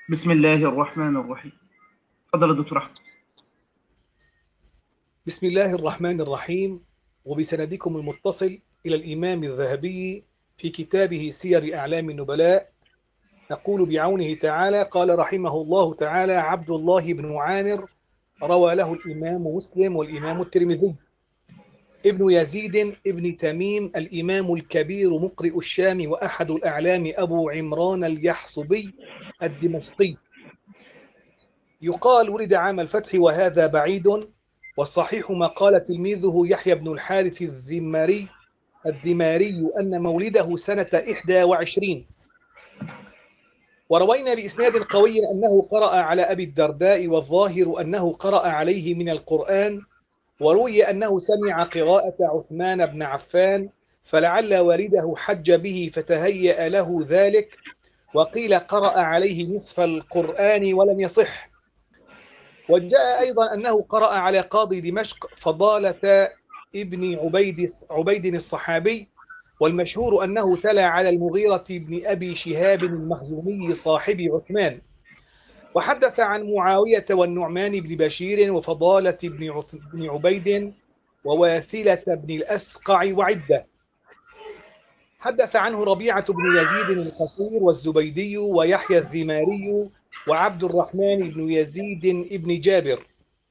بسم الله الرحمن الرحيم. تفضل يا دكتور أحمد. بسم الله الرحمن الرحيم. وبسندكم المتصل إلى الإمام الذهبي في كتابه سير أعلام النبلاء، نقول بعونه تعالى: قال رحمه الله تعالى عبد الله بن عامر، روى له الإمام مسلم والإمام الترمذي، ابن يزيد ابن تميم الإمام الكبير مقرئ الشام وأحد الأعلام أبو عمران اليحصبي الدمشقي، يقال ولد عام الفتح وهذا بعيد، والصحيح ما قال تلميذه يحيى بن الحارث الدماري أن مولده سنة 21. وروينا بإسناد قوي أنه قرأ على أبي الدرداء، والظاهر أنه قرأ عليه من القرآن، وروي أنه سمع قراءة عثمان بن عفان، فلعل والده حج به فتهيأ له ذلك، وقيل قرأ عليه نصف القرآن ولم يصح. وجاء أيضا أنه قرأ على قاضي دمشق فضالة ابن عبيد الصحابي، والمشهور أنه تلا على المغيرة بن أبي شهاب المخزومي صاحب عثمان. وحدث عن معاوية والنعمان بن بشير وفضالة بن عبيد وواثلة بن الأسقع وعدة. حدث عنه ربيعة بن يزيد القصير والزبيدي ويحيى الذماري وعبد الرحمن بن يزيد بن جابر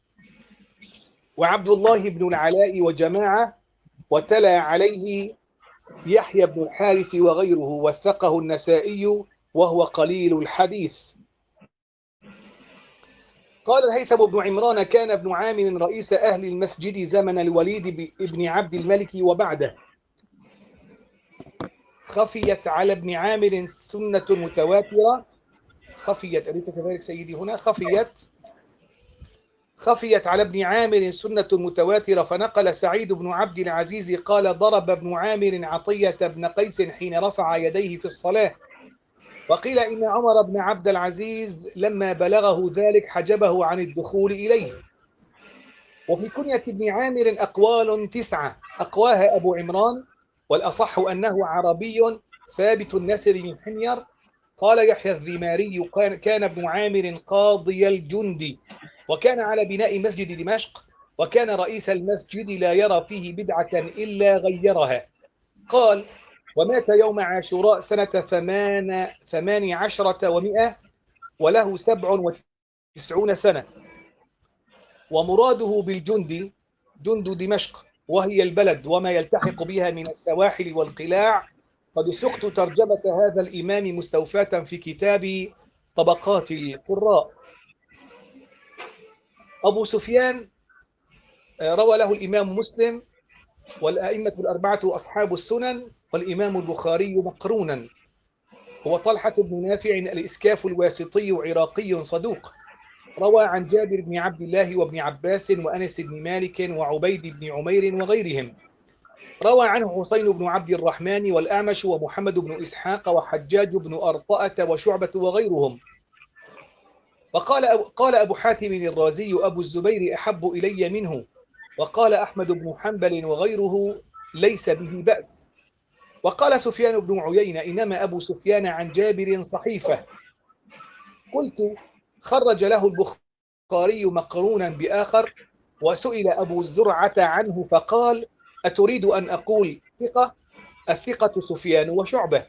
وعبد الله بن العلاء وجماعة، وتلا عليه يحيى بن الحارث وغيره، وثقه النسائي وهو قليل الحديث. قال الهيثم بن عمران: كان ابن عامر رئيس أهل المسجد زمن الوليد بن عبد الملك وبعده. خفيت على ابن عامر سنة متواترة، خفيت أليس كذلك سيدي هنا؟ خفيت على ابن عامر سنة متواترة، فنقل سعيد بن عبد العزيز قال: ضرب ابن عامر عطية بن قيس حين رفع يديه في الصلاة. وقيل إن عمر بن عبد العزيز لما بلغه ذلك حجبه عن الدخول إليه. وفي كنية ابن عامر أقوال 9 أقواها أبو عمران، والأصح أنه عربي ثابت النسر من حمير. قال يحيى الذماري: كان ابن عامر قاضي الجند، وكان على بناء مسجد دمشق، وكان رئيس المسجد لا يرى فيه بدعة إلا غيرها. قال: ومات يوم عاشوراء سنة 18 و100، وله 97 سنة. ومراده بالجند جند دمشق، وهي البلد وما يلتحق بها من السواحل والقلاع. قد سقت ترجمة هذا الإمام مستوفاة في كتاب طبقات القراء. أبو سفيان روى له الإمام مسلم والأئمة الأربعة أصحاب السنن، والإمام البخاري مقرونا. هو طلحة بن نافع الإسكاف الواسطي عراقي صدوق، روى عن جابر بن عبد الله وابن عباس وأنس بن مالك وعبيد بن عمير وغيرهم. روى عنه حسين بن عبد الرحمن والأعمش ومحمد بن إسحاق وحجاج بن أرطأة وشعبة وغيرهم. قال أبو حاتم الرازي: أبو الزبير أحب إلي منه. وقال أحمد بن حنبل وغيره: ليس به بأس. وقال سفيان بن عيينة: إنما أبو سفيان عن جابر صحيفة. قلت: خرج له البخاري مقرونا بآخر. وسئل أبو زرعة عنه فقال: أتريد أن أقول ثقة؟ الثقة سفيان وشعبة.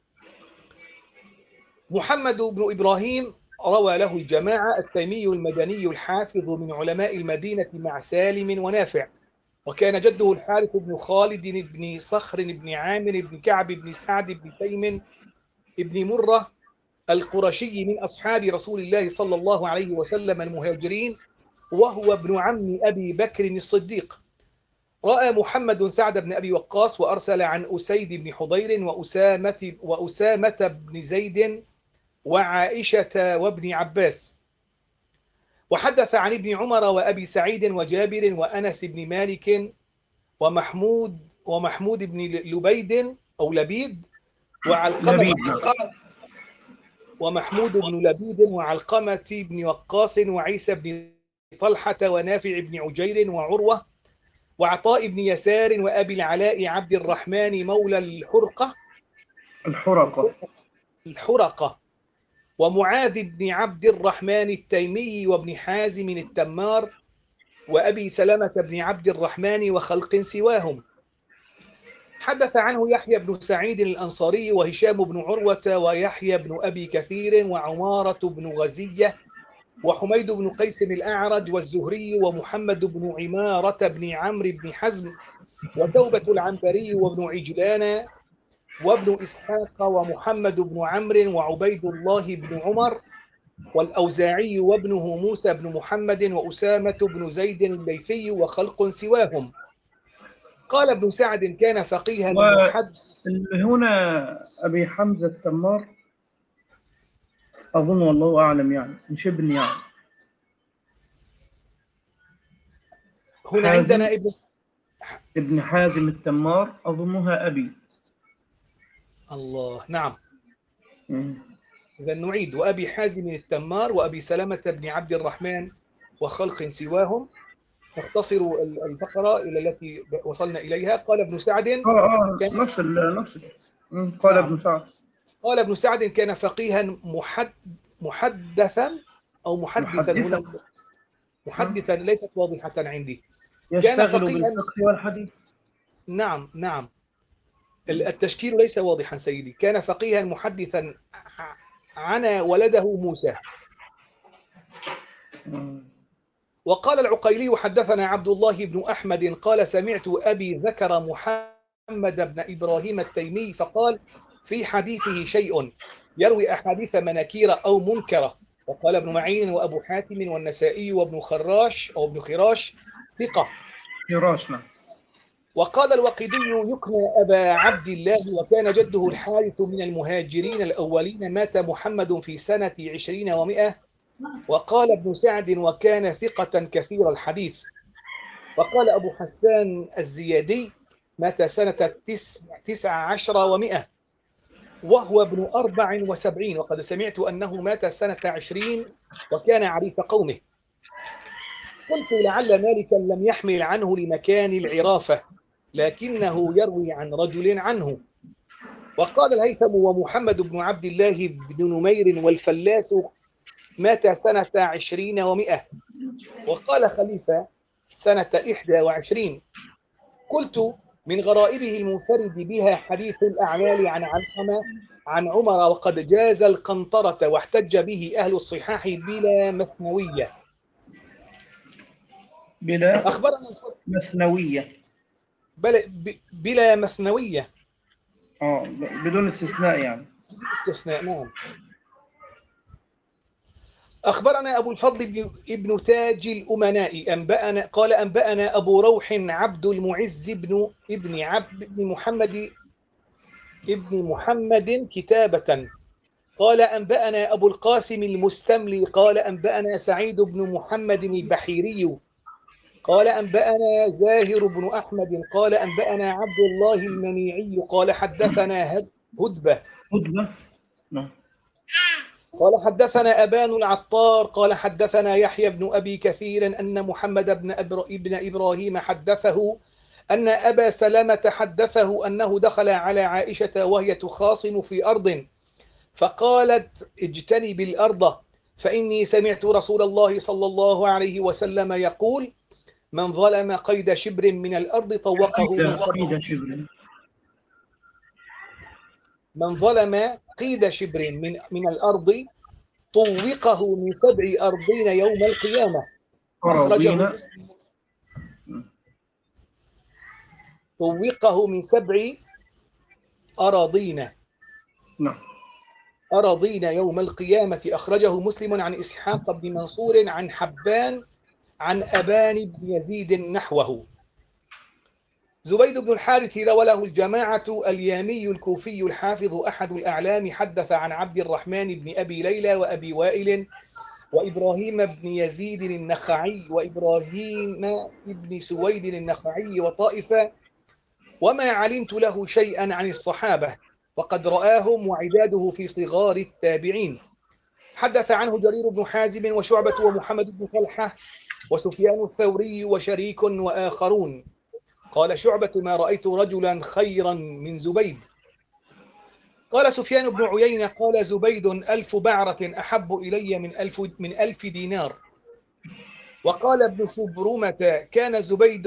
محمد بن إبراهيم روى له الجماعة، التيمي المدني الحافظ من علماء المدينة مع سالم ونافع. وكان جده الحارث بن خالد بن صخر بن عامر بن كعب بن سعد بن تيم بن مرة القرشي من أصحاب رسول الله صلى الله عليه وسلم المهاجرين، وهو ابن عم أبي بكر الصديق. رأى محمد سعد بن أبي وقاص، وأرسل عن أسيد بن حضير وأسامة بن زيد وعائشة وابن عباس. وحدث عن ابن عمر وأبي سعيد وجابر وأنس بن مالك ومحمود بن لبيد أو لبيد وعلقمة ومحمود بن لبيد وعلقمة بن وقاص وعيسى بن طلحة ونافع بن عجير وعروة وعطاء بن يسار وأبي العلاء عبد الرحمن مولى الحرقة ومعاذ بن عبد الرحمن التيمي وابن حازم التمار وأبي سلمة بن عبد الرحمن وخلق سواهم. حدث عنه يحيى بن سعيد الأنصاري وهشام بن عروة ويحيى بن أبي كثير وعمارة بن غزية وحميد بن قيس الأعرج والزهري ومحمد بن عمارة بن عمرو بن حزم وتوبة العنبري وابن عجلان وابن إسحاق ومحمد بن عمرو وعبيد الله بن عمر والأوزاعي وابنه موسى بن محمد وأسامة بن زيد الليثي وخلق سواهم. قال ابن سعد كان فقيها هنا أبي حمزة التمار أظن والله أعلم يعني مش ابن يعني. هنا عندنا ابن حازم التمار أظنها أبي. الله، نعم. إذا نعيد: وأبي حازم التمار وأبي سلمة بن عبد الرحمن وخلق سواهم. نختصر الفقرة إلى التي وصلنا إليها. قال ابن سعد نفس قال نعم. ابن سعد قال ابن سعد كان فقيها محدثا أو محدثا. هنا محدثا ليست واضحة عندي. كان يشتغل فقيها بالفقه والحديث. نعم نعم، التشكيل ليس واضحا سيدي. كان فقيها محدثا عنا ولده موسى. وقال العقيلي: حدثنا عبد الله بن أحمد قال سمعت أبي ذكر محمد بن إبراهيم التيمي فقال في حديثه شيء، يروي أحاديث مناكير أو منكرة. وقال ابن معين وأبو حاتم والنسائي وابن خراش أو ابن خراش ثقة. خراشنا. وقال الوقيدي يكنى أبا عبد الله وكان جده الحارث من المهاجرين الأولين، مات محمد في سنة 20 و100. وقال ابن سعد وكان ثقة كثير الحديث. وقال أبو حسان الزيادي مات سنة 19 و100 وهو ابن 74. وقد سمعت أنه مات سنة 20 وكان عريف قومه. قلت لعل مالكا لم يحمل عنه لمكان العرافة لكنه يروي عن رجل عنه. وقال الهيثم ومحمد بن عبد الله بن نمير والفلاس مات سنة 20 و100. وقال خليفة سنة 21. قلت من غرائبه المنفرد بها حديث الأعمال عن علقمة عن عمر وقد جاز القنطرة واحتج به أهل الصحاح بلا مثنوية. بلا أخبرنا مثنوية. بلا مثنوية. بدون استثناء يعني. استثناء، نعم. أخبرنا أبو الفضل ابن تاج الأمناء قال أنبأنا أبو روح عبد المعز ابن محمد كتابة قال أنبأنا أبو القاسم المستملي قال أنبأنا سعيد بن محمد البحيري قال أنبأنا زاهر بن أحمد قال أنبأنا عبد الله المنيعي قال حدثنا هدبة قال حدثنا أبان العطار قال حدثنا يحيى بن أبي كثير أن محمد بن إبراهيم حدثه أن أبا سلمة حدثه أنه دخل على عائشة وهي تخاصم في أرض فقالت اجتنب الأرض فإني سمعت رسول الله صلى الله عليه وسلم يقول من ظلم قيد شبر من الأرض طوقه من ظلم قيد شبر من الأرض طوقه من 7 أرضين يوم القيامة. أخرجه مسلم. طوقه من 7 أراضين أراضين يوم القيامة. أخرجه مسلم عن إسحاق بن منصور عن حبان عن أبان بن يزيد نحوه. زبيد بن الحارث روى له الجماعة اليامي الكوفي الحافظ أحد الأعلام حدث عن عبد الرحمن بن أبي ليلى وأبي وائل وإبراهيم بن يزيد النخعي وإبراهيم بن سويد النخعي وطائفة وما علمت له شيئا عن الصحابة وقد رآهم وعداده في صغار التابعين. حدث عنه جرير بن حازم وشعبة ومحمد بن طلحة وسفيان الثوري وشريك وآخرون. قال شعبة ما رأيت رجلا خيرا من زبيد. قال سفيان بن عيينة قال زبيد 1000 بعرة أحب إلي من 1000 دينار. وقال ابن شبرمة كان زبيد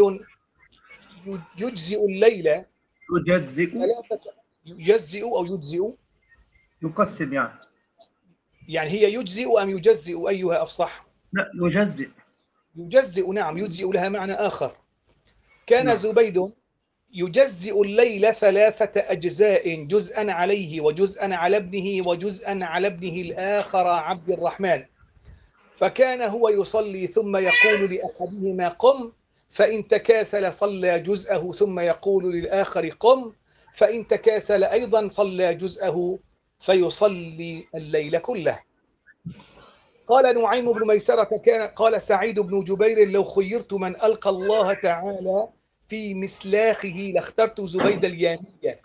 يجزئ الليلة يجزئ. يجزئ أو يجزئ، يقسم يعني. يعني هي يجزئ أم يجزئ أيها أفصح؟ لا يجزئ. يجزئ، نعم، يجزئ لها معنى آخر. كان نعم. زبيد يجزئ الليل 3 أجزاء، جزءا عليه وجزءا على ابنه وجزءا على ابنه الآخر عبد الرحمن. فكان هو يصلي ثم يقول لأحدهما قم، فإن تكاسل صلى جزءه ثم يقول للآخر قم، فإن تكاسل أيضا صلى جزءه فيصلي الليل كله. قال نعيم بن ميسرة قال سعيد بن جبير لو خيرت من ألقى الله تعالى في مسلاخه لاخترت زبيد اليامية.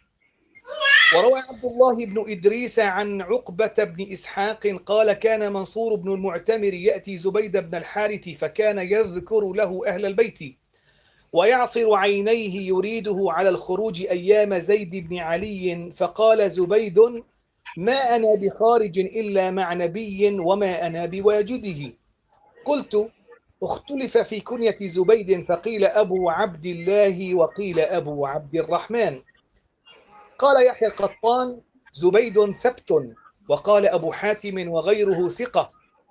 وروى عبد الله بن إدريس عن عقبة بن إسحاق قال كان منصور بن المعتمر يأتي زبيد بن الحارث فكان يذكر له أهل البيت ويعصر عينيه يريده على الخروج أيام زيد بن علي، فقال زبيد ما أنا بخارج إلا مع نبي وما أنا بواجده. قلت اختلف في كنية زبيد فقيل أبو عبد الله وقيل أبو عبد الرحمن. قال يحيى القطان زبيد ثبت، وقال أبو حاتم وغيره ثقة.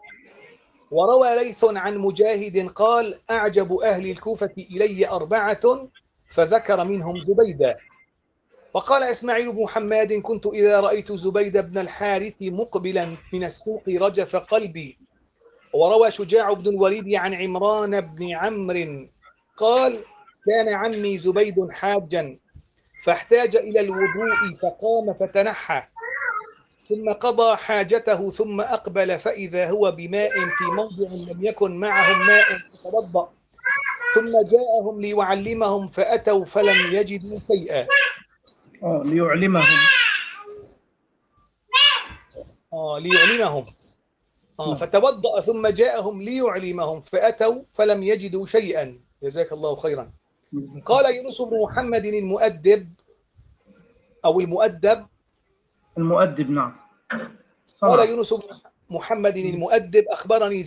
وروى ليث عن مجاهد قال أعجب أهل الكوفة إلي 4 فذكر منهم زبيدا. وقال إسماعيل بن حماد كنت إذا رأيت زبيد بن الحارث مقبلا من السوق رجف قلبي. وروى شجاع بن الوليد عن عمران بن عمرو قال كان عمي زبيد حاجا فاحتاج إلى الوضوء فقام فتنحى ثم قضى حاجته ثم أقبل فإذا هو بماء في موضع لم يكن معهم ماء فتوضأ ثم جاءهم ليعلمهم فأتوا فلم يجدوا شيئا. ليعلمهم. ليعلمهم. فتوضأ ثم جاءهم ليعلمهم فأتوا فلم يجدوا شيئا. جزاك الله خيرا. قال يونس بن محمد المؤدب أو المؤدب. نعم. قال يونس بن محمد المؤدب أخبرني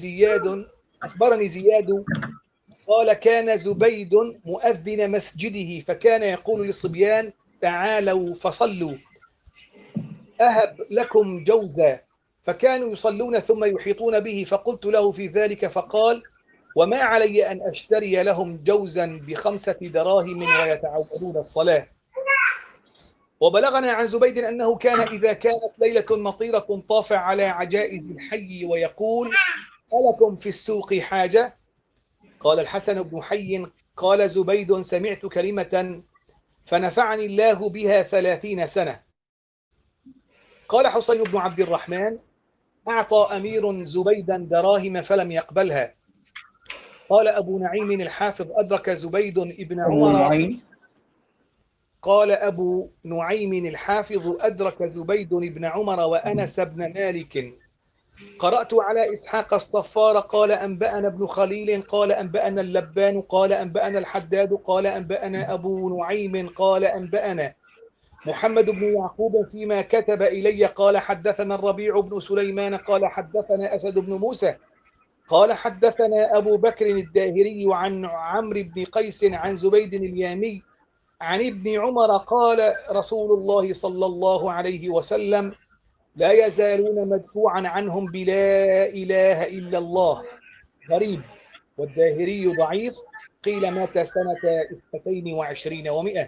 زياد قال كان زبيد مؤذن مسجده فكان يقول للصبيان تعالوا فصلوا أهب لكم جوزا، فكانوا يصلون ثم يحيطون به، فقلت له في ذلك فقال وما علي أن أشتري لهم جوزا ب5 دراهم ويتعودون الصلاة. وبلغنا عن زبيد أنه كان إذا كانت ليلة مطيرة طاف على عجائز الحي ويقول ألكم في السوق حاجة؟ قال الحسن بن حي قال زبيد سمعت كلمة فنفعني الله بها 30 سنة. قال حسين بن عبد الرحمن أعطى أمير زبيدا دراهم فلم يقبلها. قال أبو نعيم الحافظ أدرك زبيد ابن عمر. قال أبو نعيم الحافظ أدرك زبيد بن عمر وأنس بن مالك. قرأت على إسحاق الصفار قال أنبأنا ابن خليل قال أنبأنا اللبان قال أنبأنا الحداد قال أنبأنا أبو نعيم قال أنبأنا محمد بن يعقوب فيما كتب إلي قال حدثنا الربيع بن سليمان قال حدثنا أسد بن موسى قال حدثنا أبو بكر الداهري عن عمرو بن قيس عن زبيد اليامي عن ابن عمر قال رسول الله صلى الله عليه وسلم لا يزالون مدفوعا عنهم بلا إله إلا الله. غريب. والداهري ضعيف، قيل مات سنة 22 و100.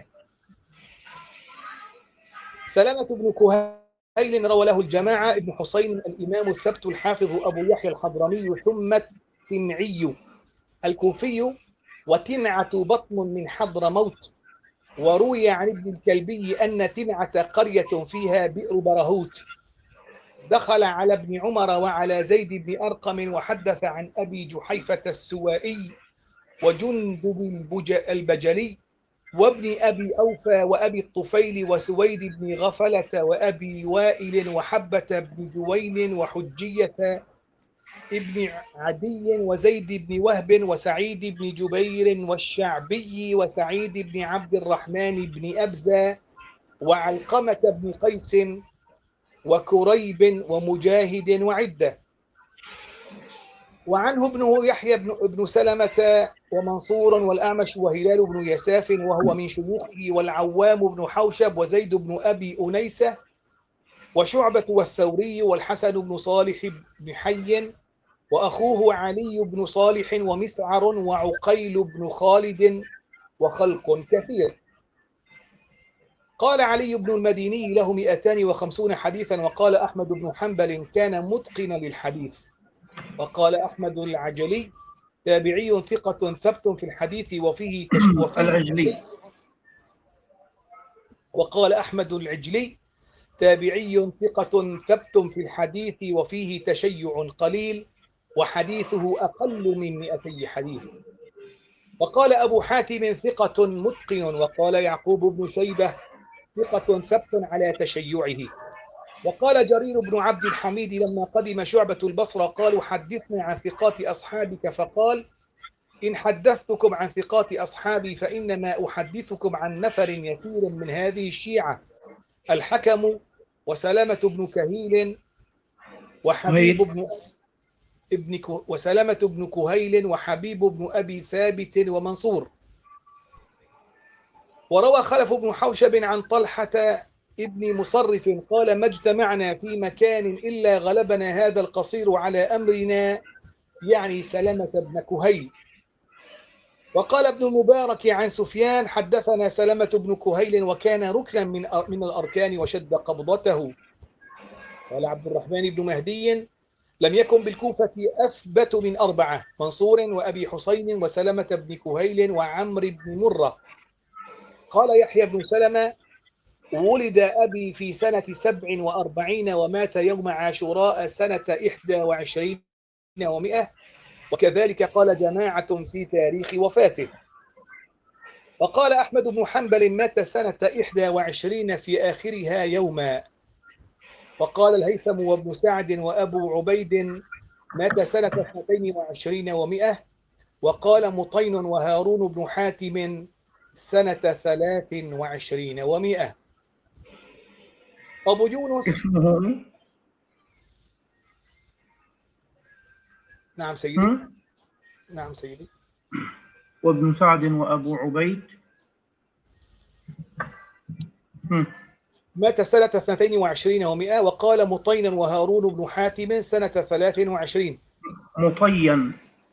سلامة بن كهيل روى له الجماعة. ابن حسين الإمام الثبت الحافظ أبو يحيى الحضرمي ثم التنعي الكوفي، وتنعة بطن من حضرموت. وروي عن ابن الكلبي أن تنعة قرية فيها بئر برهوت. دخل على ابن عمر وعلى زيد بن أرقم وحدث عن أبي جحيفة السوائي وجندب البجلي وابن أبي أوفى وأبي الطفيل وسويد بن غفلة وأبي وائل وحبة بن جوين وحجية ابن عدي وزيد بن وهب وسعيد بن جبير والشعبي وسعيد بن عبد الرحمن بن أبزة وعلقمة بن قيس وكريب ومجاهد وعدة. وعنه ابنه يحيى بن سلمة ومنصور والأعمش وهلال بن يساف وهو من شيوخه، والعوام بن حوشب وزيد بن أبي أنيسة وشعبة والثوري والحسن بن صالح بن حي وأخوه علي بن صالح ومسعر وعقيل بن خالد وخلق كثير. قال علي بن المديني له 250 حديثا. وقال أحمد بن حنبل كان متقنا للحديث. وقال أحمد العجلي تابعي ثقة ثبت في الحديث وفيه العجلي. وقال أحمد العجلي تابعي ثقة ثبت في الحديث وفيه تشيع قليل وحديثه أقل من 200 حديث. وقال أبو حاتم ثقة متقن. وقال يعقوب بن شيبة ثقة ثبت على تشيعه. وقال جرير بن عبد الحميد لما قدم شعبة البصرة قالوا حدثنا عن ثقات أصحابك، فقال إن حدثتكم عن ثقات أصحابي فإنما أحدثكم عن نفر يسير من هذه الشيعة: الحكم وسلامة بن كهيل وحبيب وسلامة بن كهيل وحبيب بن أبي ثابت ومنصور. وروى خلف بن حوشب عن طلحة ابن مصرف قال ما اجتمعنا في مكان إلا غلبنا هذا القصير على أمرنا، يعني سلامة بن كهيل. وقال ابن المبارك عن سفيان حدثنا سلامة بن كهيل وكان ركنا من الأركان وشد قبضته. قال عبد الرحمن بن مهدي لم يكن بالكوفة أثبت من 4: منصور وأبي حسين وسلامة بن كهيل وعمر بن مرة. قال يحيى بن سلمة ولد أبي في سنة 47 ومات يوم عاشوراء سنة 21 و100. وكذلك قال جماعة في تاريخ وفاته. وقال أحمد بن حنبل مات سنة 21 في آخرها يوما. وقال الهيثم وابن سعد وأبو عبيد مات سنة 22 و100. وقال مطين وهارون بن حاتم سنة 23 و100. أبو يونس اسمه نعم سيدي. نعم سيدي. وابن سعد وأبو عبيد مات سنة 22 و100. وقال مطين وهارون بن حاتم سنة 23. مطين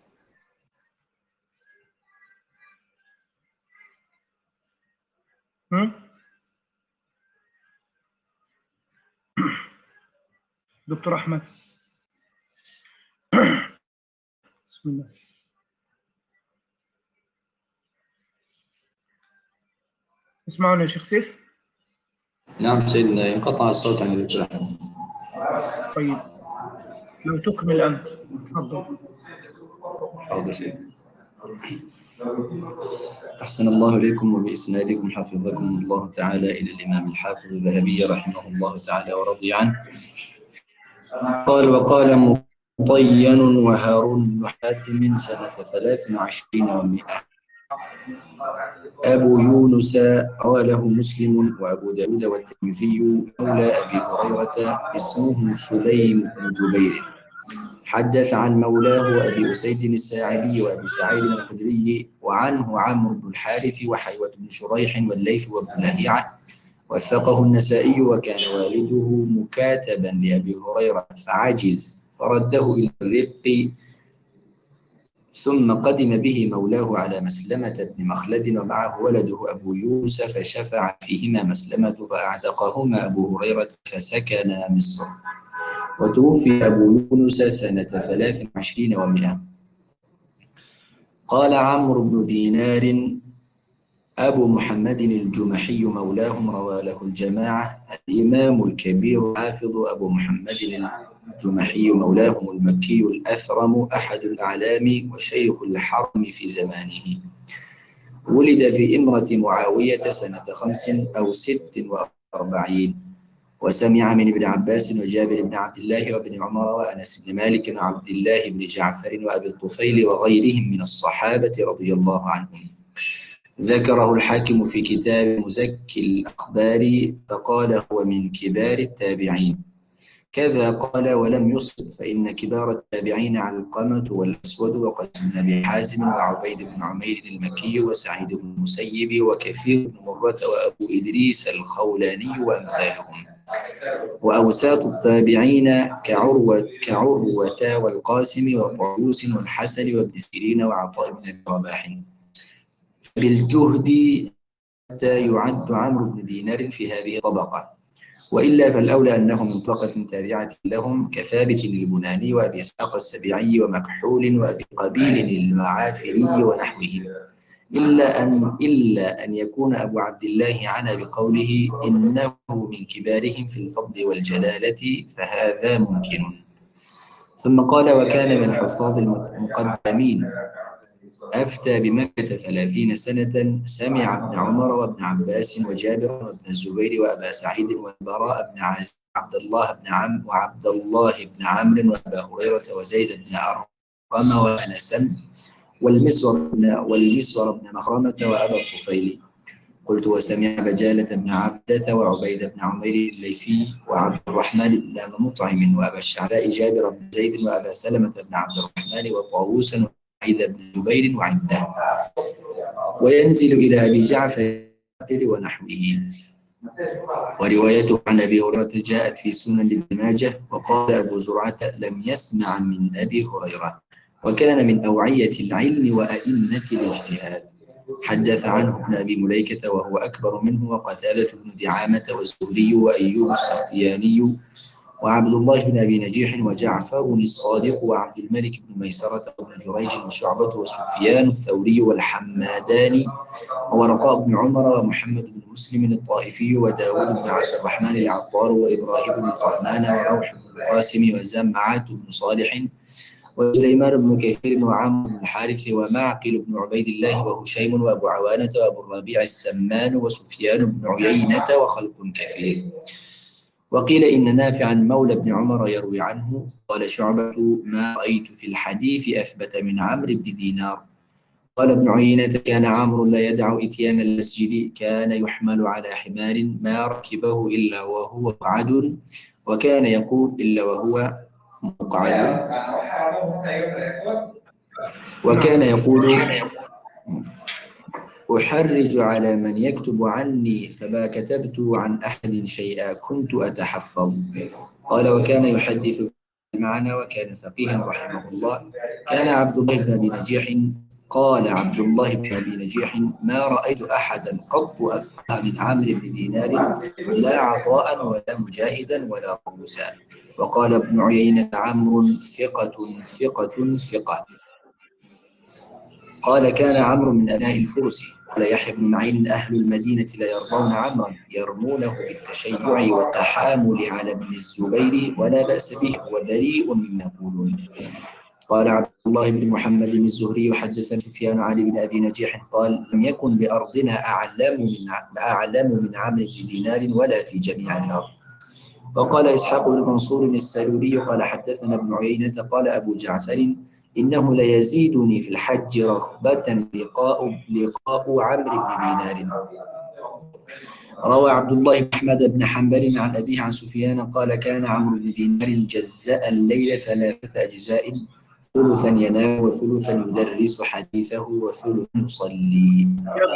دكتور أحمد. بسم الله. اسمعوني يا شيخ سيف. نعم سيدنا، انقطع الصوت عن الدكتور أحمد. طيب لو تكمل أنت تفضل. حاضر سيدنا. أحسن الله إليكم وبإسنادكم حفظكم الله تعالى إلى الإمام الحافظ الذهبي رحمه الله تعالى ورضي عنه. قال وقال مطين وهارون بن حاتم سنة 23 و100. أبو يونس روى له مسلم وأبو داود والترمذي مولى أبي هريرة اسمه سليم بن جبير، حدث عن مولاه أبي أسيد الساعدي وأبي سعيد الخدري، وعنه عمرو بن الحارث وحيوة بن شريح والليث وابن لهيعة، وثقه النسائي، وكان والده مكاتبا لأبي هريرة فعجز فرده إلى الرق، ثم قدم به مولاه على مسلمة بن مخلد ومعه ولده أبو يونس فشفع فيهما مسلمة فأعتقهما أبو هريرة فسكنا مصر. وتوفي أبو يونس سنة 23 و100. قال عمرو بن دينار أبو محمد الجمحي مولاهم روى له الجماعة. الإمام الكبير حافظ أبو محمد الجمحي مولاهم المكي الأثرم أحد الأعلام وشيخ الحرم في زمانه. ولد في إمرة معاوية سنة 5 أو 46، وسمع من ابن عباس وجابر بن عبد الله وابن عمر وأنس بن مالك وعبد الله بن جعفر وأبي الطفيل وغيرهم من الصحابة رضي الله عنهم. ذكره الحاكم في كتاب مزكي الأخبار فقال هو من كبار التابعين. كذا قال ولم يصب، فإن كبار التابعين علقمة والأسود وقيس بن أبي حازم وعبيد بن عمير المكي وسعيد بن المسيب وكثير بن مرة وأبو إدريس الخولاني وأمثالهم. وأوساط التابعين كعروة والقاسم وطاووس والحسن وابن سيرين وعطاء بن أبي رباح. بالجهد حتى يعد عمرو بن دينار في هذه الطبقة، وإلا فالأولى أنه من طبقة تابعة لهم كثابت البناني وأبي إسحاق السبيعي ومكحول وأبي قبيل المعافري ونحوهم، إلا أن يكون أبو عبد الله عنا بقوله إنه من كبارهم في الفضل والجلالة، فهذا ممكن. ثم قال وكان من الحفاظ المقدمين، أفتى بمكة 30 سنة، سمع ابن عمر وابن عباس وجابر وابن الزبير وأبا سعيد والبراء بن عازب وعبد الله بن عمرو وأبا هريرة وزيد بن أرقم وأنسا والمسور بن مخرمة وأبا الطفيل. قلت وسمع بجالة بن عبدة وعبيد بن عمير الليثي وعبد الرحمن بن مطعم وأبا الشعثاء جابر بن زيد وأبا سلمة بن عبد الرحمن وطاووسا وعيد بن جبير وعدة. وينزل إلى أبي جعفر ونحوه. وروايته عن أبي هريرة جاءت في سنن ابن ماجه. وقال أبو زرعة لم يسمع من أبي هريرة، وكان من أوعية العلم وأئمة الاجتهاد. حدث عنه ابن أبي مليكة وهو أكبر منه، وقتالة بن دعامة والزهري وأيوب السختياني وعبد الله بن أبي نجيح وجعفر الصادق وعبد الملك بن ميسرة وابن جريج وشعبة وسفيان الثوري والحماداني وورقاء بن عمر ومحمد بن مسلم الطائفي وداود بن عبد الرحمن العطار وإبراهيم بن طهمان وروح بن القاسم وزمعة بن صالح وسليمان بن كثير وعمرو بن الحارث ومعقل بن عبيد الله وهشيم وأبو عوانة وأبو الربيع السمان وسفيان بن عيينة وخلق كثير. وقيل إن نافعا مولى بن عمر يروي عنه. قال شعبة ما رأيت في الحديث أثبت من عمرو بن دينار. قال ابن عيينة كان عمرو لا يدع إتيان المسجد، كان يحمل على حمار ما ركبه إلا وهو مقعد، وكان يقول إلا وهو مقعد، وكان يقول أحرج على من يكتب عني، فما كتبت عن أحد شيئا كنت أتحفظ. قال وكان يحدث معنا وكان فقيها رحمه الله. كان عبد الله بن أبي نجيح قال عبد الله بن أبي نجيح ما رأيت أحدا قط أفقه من عمرو بن دينار، لا عطاء ولا مجاهدا ولا طوسا. وقال ابن عيينة عمرو ثقة. قال كان عمرو من أبناء الفرس. قال يحيى بن معين أهل المدينة لا يرضون عمرا، يرمونه بالتشيع والتحامل على ابن الزبير، ولا بأس به وبريء مما يقولون. قال عبد الله بن محمد الزهري حدثنا سفيان علي بن أبي نجيح قال لم يكن بأرضنا أعلم من عمرو بن دينار ولا في جميع الأرض. وقال إسحاق بن منصور السالوري قال حدثنا ابن عيينة قال أبو جعفر إنه ليزيدني في الحج رغبة لقاء عمرو بن دينار. روى عبد الله بن أحمد بن حنبل عن أبيه عن سفيان قال كان عمرو بن دينار جزأ الليل 3 أجزاء، ثلثا ينام وثلثا يدرس حديثه وثلثا يصلي.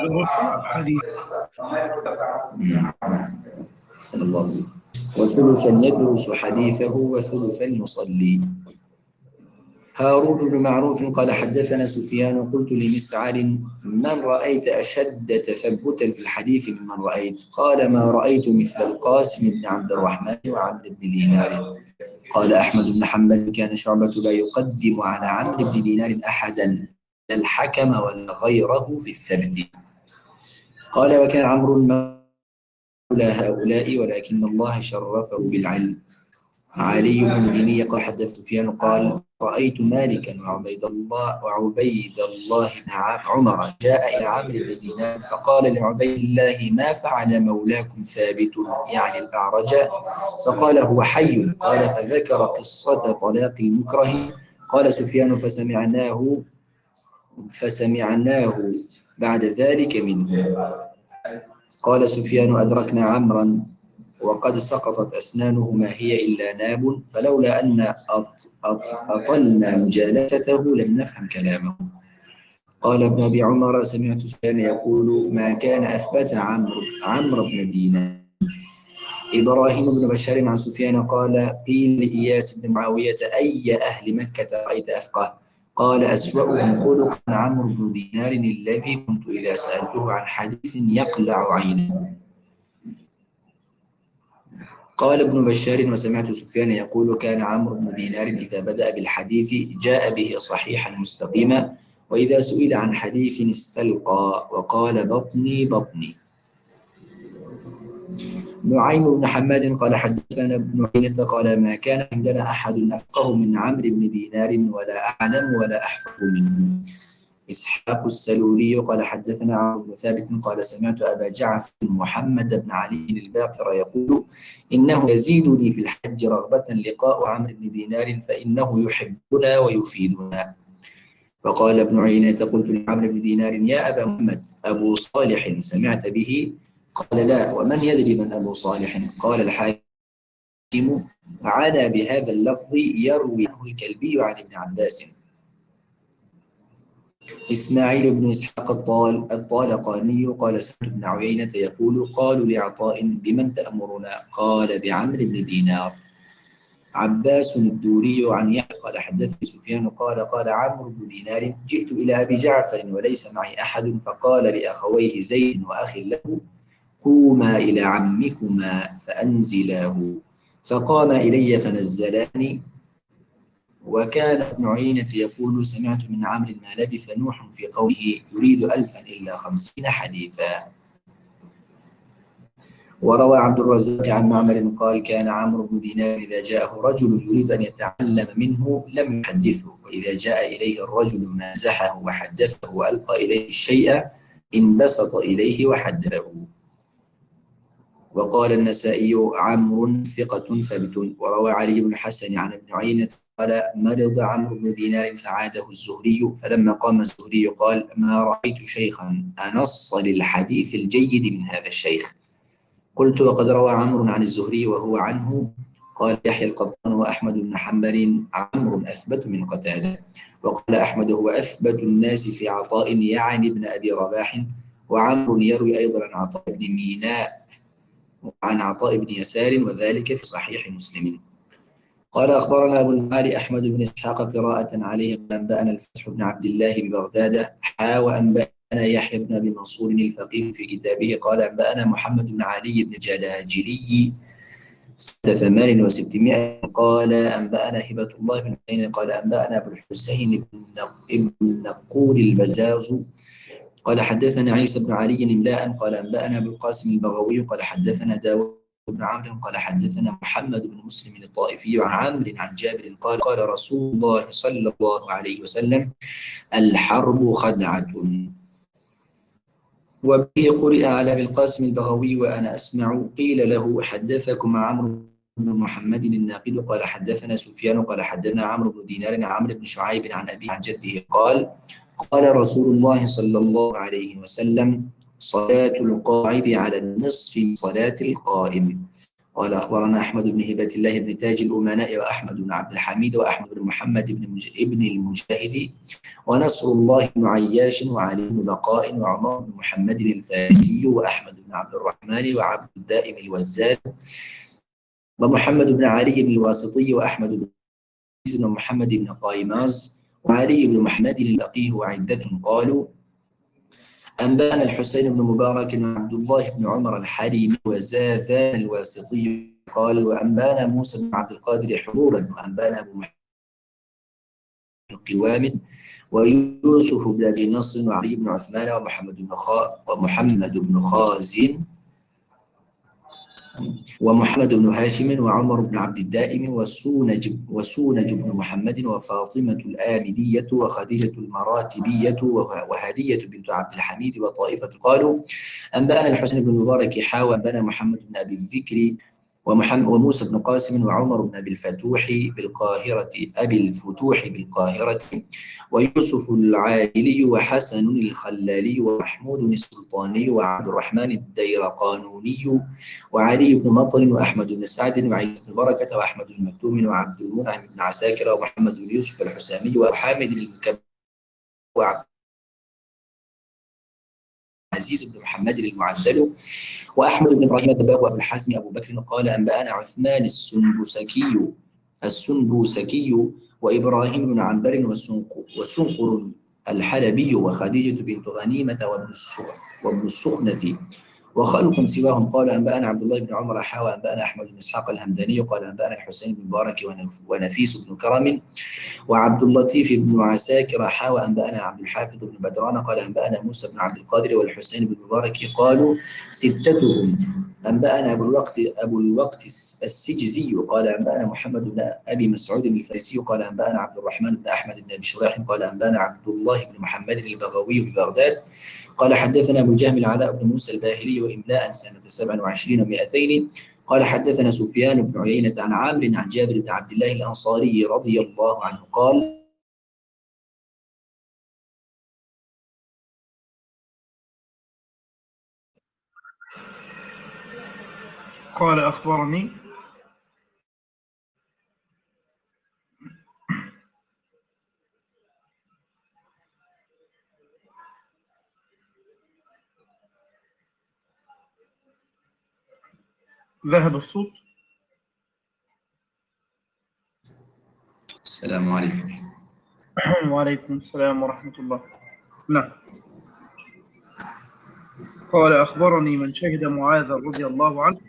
صلى الله عليه وسلم. وثلثا يدرس حديثه وثلثا يصلي. هارون بن معروف قال حدثنا سفيان قلت لمسعر من رأيت أشد تثبتا في الحديث ممن رأيت؟ قال ما رأيت مثل القاسم بن عبد الرحمن وعمرو بن دينار. قال أحمد بن حنبل كان شعبة لا يقدم على عمرو بن دينار أحدا لا الحكم ولا غيره في الثبت. قال وكان عمرو مولى هؤلاء ولكن الله شرفه بالعلم. علي بن دينية قال حدث سفيان قال رأيت مالكا وعبيد الله بن عمر جاء إلى عمرو بن دينار فقال لعبيد الله ما فعل مولاكم ثابت يعني الأعرج؟ فقال هو حي. قال فذكر قصة طلاق المكره. قال سفيان فسمعناه بعد ذلك منه. قال سفيان أدركنا عمرا وقد سقطت أسنانه ما هي إلا ناب، فلولا أن أطلنا مجالسته لم نفهم كلامه. قال ابن أبي عمر سمعت سفيان يقول ما كان أثبت عمرو بن دينار. إبراهيم بن بشار عن سفيان قال قيل لإياس بن معاوية أي أهل مكة رأيت أفقه؟ قال أسوأهم خلقا عمرو بن دينار الذي كنت إذا سألته عن حديث يقلع عينه. قال ابن بشار وسمعت سفيان يقول كان عمرو بن دينار إذا بدأ بالحديث جاء به صحيحا مستقيما، وإذا سئل عن حديث استلقى وقال بطني بطني. نعيم بن حماد قال حدثنا ابن عيينة قال ما كان عندنا أحد أفقه من عمرو بن دينار ولا أعلم ولا أحفظ منه. إسحاق السلولي قال حدثنا عمرو بن ثابت قال سمعت أبا جعفر محمد بن علي الباقر يقول إنه يزيدني في الحج رغبة لقاء عمرو بن دينار فإنه يحبنا ويفيدنا. فقال ابن عيينة قلت لعمرو بن دينار يا أبا محمد أبو صالح سمعت به؟ قال لا، ومن يدري من أبو صالح؟ قال الحاكم عانى بهذا اللفظ يروي عنه الكلبي عن ابن عباس. إسماعيل بن إسحاق الطالقاني قال سمعت ابن عيينة يقول قالوا لعطاء بمن تأمرنا؟ قال بعمرو بن دينار. عباس الدوري عن يحيى قال حدثني سفيان قال عمرو بن دينار جئت إلى أبي جعفر وليس معي أحد، فقال لأخويه زيد وأخ له قوما إلى عمكما فأنزلاه، فقام إلي فنزلاني. وكان ابن عيينة يقول سمعت من عمرو ما لبث نوح في قوله يريد 1000 إلا 50 حديثا. وروى عبد الرزاق عن معمر قال كان عمرو بن دينار إذا جاءه رجل يريد أن يتعلم منه لم يحدثه، وإذا جاء إليه الرجل مازحه وحدثه وألقى إليه الشيء انبسط إليه وحدثه. وقال النسائي عمرو ثقة ثبت. وروى علي بن حسن عن ابن عيينة قال مرض عمرو بن دينار فعاده الزهري، فلما قام الزهري قال ما رأيت شيخا أنص للحديث الجيد من هذا الشيخ. قلت وقد روى عمرو عن الزهري وهو عنه. قال يحيى القطان وأحمد بن حنبل عمرو أثبت من قتادة. وقال أحمد هو أثبت الناس في عطاء يعني ابن أبي رباح. وعمرو يروي أيضا عن عطاء بن ميناء وعن عطاء بن يسار وذلك في صحيح مسلم. قال أخبرنا أبو المعالي أحمد بن إسحاق قراءة عليه قال أنبأنا الفتح بن عبد الله ببغداد وأنبأنا يحيى بن أبي منصور الفقيه في كتابه قال أنبأنا محمد بن علي بن جلاجلي 600 قال أنبأنا هبة الله بن حسين قال أنبأنا أبو الحسين بن نقور البزاز قال حدثنا عيسى بن علي إملاء قال أنبأنا أبو القاسم البغوي قال حدثنا داود بن عمرو قال حدثنا محمد بن مسلم الطائفي عن عمرو عن جابر قال قال رسول الله صلى الله عليه وسلم الحرب خدعة. وبه قرئ على أبي القاسم البغوي وأنا أسمع قيل له حدثكم عمرو بن محمد الناقد قال حدثنا سفيان قال حدثنا عمرو بن دينار عن عمرو بن شعيب عن أبيه عن جده قال قال رسول الله صلى الله عليه وسلم صلاة القاعد على النصف من صلاة القائم. قال أخبرنا أحمد بن هبة الله بن تاج الأمناء وأحمد بن عبد الحميد وأحمد بن محمد بن المجاهد ونصر الله بن عياش وعلي بن بقاء وعمر بن محمد الفارسي وأحمد بن عبد الرحمن وعبد الدائم الوزان ومحمد بن علي بن الواسطي وأحمد بن محمد بن قايماز وعلي بن محمد الفقيه وعدة قالوا أنبأنا الحسين بن مبارك وعبد الله بن عمر الحريمي وزاذان الواسطي قال وأنبأنا موسى بن عبد القادر حرورا وأنبأنا أبو محمد قوام ويوسف بن أبي نصر وعلي بن عثمان ومحمد بن خازن ومحمد بن هاشم وعمر بن عبد الدائم وسونج بن محمد وفاطمة الآمدية وخديجة المراتبية وهدية بنت عبد الحميد وطائفة قالوا أنبأنا الحسين بن مبارك أنبأنا محمد بن أبي الذكر وموسى بن قاسم وعمر بن أبي الفتوح بالقاهرة ويوسف العائلي وحسن الخلالي ومحمود السلطاني وعبد الرحمن الديرقانوني وعلي بن مطر وأحمد بن سعد وعيسى بن بركة وأحمد بن مكتوم وعبد المنعم بن عساكر ومحمد بن يوسف الحسامي وحامد المكبر وعبد عزيز بن محمد المعدل وأحمد بن إبراهيم الدباغ وأبو الحزم أبو بكر قال أنبأنا عثمان السنبوسكي وإبراهيم بن عنبر وسنقر الحلبي وخديجة بنت غنيمة وابن السخنة وخلق سواهم قال أنبأنا عبد الله بن عمر حاوى أنبأنا أحمد بن إسحاق الهمداني قال أنبأنا الحسين بن مبارك ونفيس بن كرم وعبد اللطيف بن عساكر حاوى أنبأنا عبد الحافظ بن بدران قال أنبأنا موسى بن عبد القادر والحسين بن مبارك قالوا ستتهم أنبأنا أبو الوقت السجزي قال أنبأنا محمد بن أبي مسعود الفارسي قال أنبأنا عبد الرحمن بن أحمد بن أبي شراح قال أنبأنا عبد الله بن محمد البغوي ببغداد قال حدثنا أبو الجهم العلاء بن موسى الباهلي وإملاء سنة 27 و200 قال حدثنا سفيان بن عيينة عن عامر عن جابر بن عبد الله الأنصاري رضي الله عنه قال أخبرني ذهب الصوت. السلام عليكم. وعليكم السلام ورحمة الله. نعم. قال أخبرني من شهد معاذ رضي الله عنه.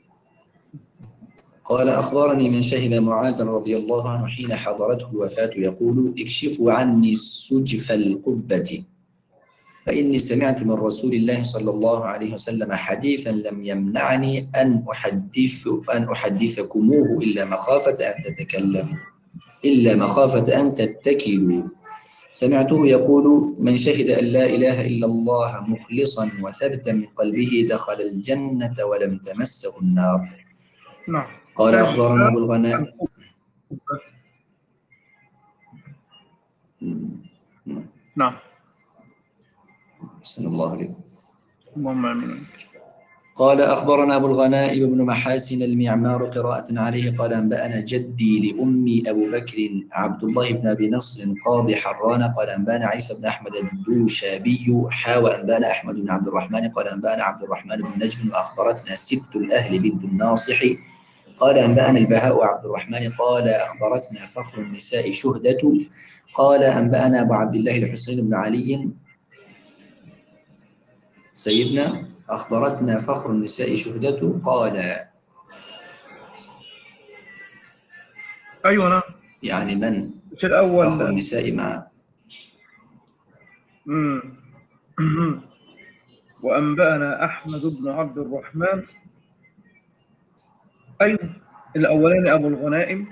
قال أخبرني من شهد معاذ رضي الله عنه حين حضرته الوفاة يقول اكشفوا عني سجف القبة فإني سمعت من رسول الله صلى الله عليه وسلم حديثا لم يمنعني أن أحدثكموه إلا مخافة أن تتكلوا. سمعته يقول من شهد أن لا إله إلا الله مخلصا وثبتا من قلبه دخل الجنة ولم تمسه النار. نعم. قال أخبرنا أبو الغناء. نعم. أحسن الله عليكم. اللهم آمين. قال أخبرنا أبو الغناء بن محاسن المعمار قراءة عليه قال أنبأنا جدي لأمي أبو بكر عبد الله بن أبي نصر قاضي حران قال أنبأنا عيسى بن أحمد الدوشابي حاوى أنبأنا أحمد بن عبد الرحمن قال أنبأنا عبد الرحمن بن نجم وأخبرتنا ست الأهل بنت الناصح قال أنبأنا البهاء عبد الرحمن قال أخبرتنا فخر النساء شهدة قال أنبأنا أبو عبد الله الحسين بن علي سيدنا أخبرتنا فخر النساء شهدة قال أيوة. يعني من في الأول فخر النساء مع وأنبأنا أحمد بن عبد الرحمن. أيوة. الأولاني أبو الغنائم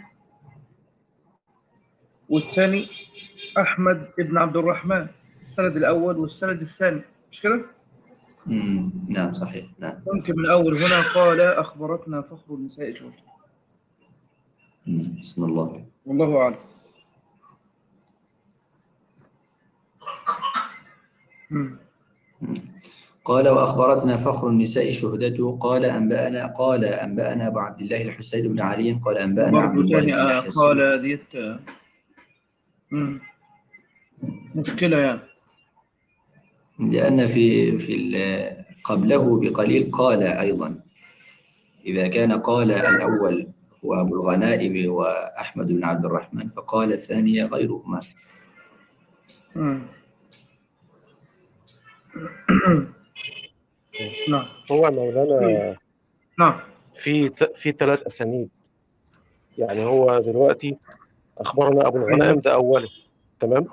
والثاني أحمد بن عبد الرحمن. السند الأول والسند الثاني مش كده؟ نعم صحيح. نعم. ممكن من الأول هنا قال أخبرتنا فخر النساء شهدة. بسم الله والله أعلم. قال وأخبرتنا فخر النساء شهدته قال أنبأنا أبو عبد الله الحسين بن علي قال أنبأنا عبد الله بن يحيى قال ديت مشكلة يعني لأن في قبله بقليل قال أيضا إذا كان قال الأول هو أبو الغنائم وأحمد بن عبد الرحمن فقال الثانية غيرهما. نعم. هو مولانا نعم في 3 أسانيد يعني هو دلوقتي أخبرنا أبو الغنائم ده أوله تمام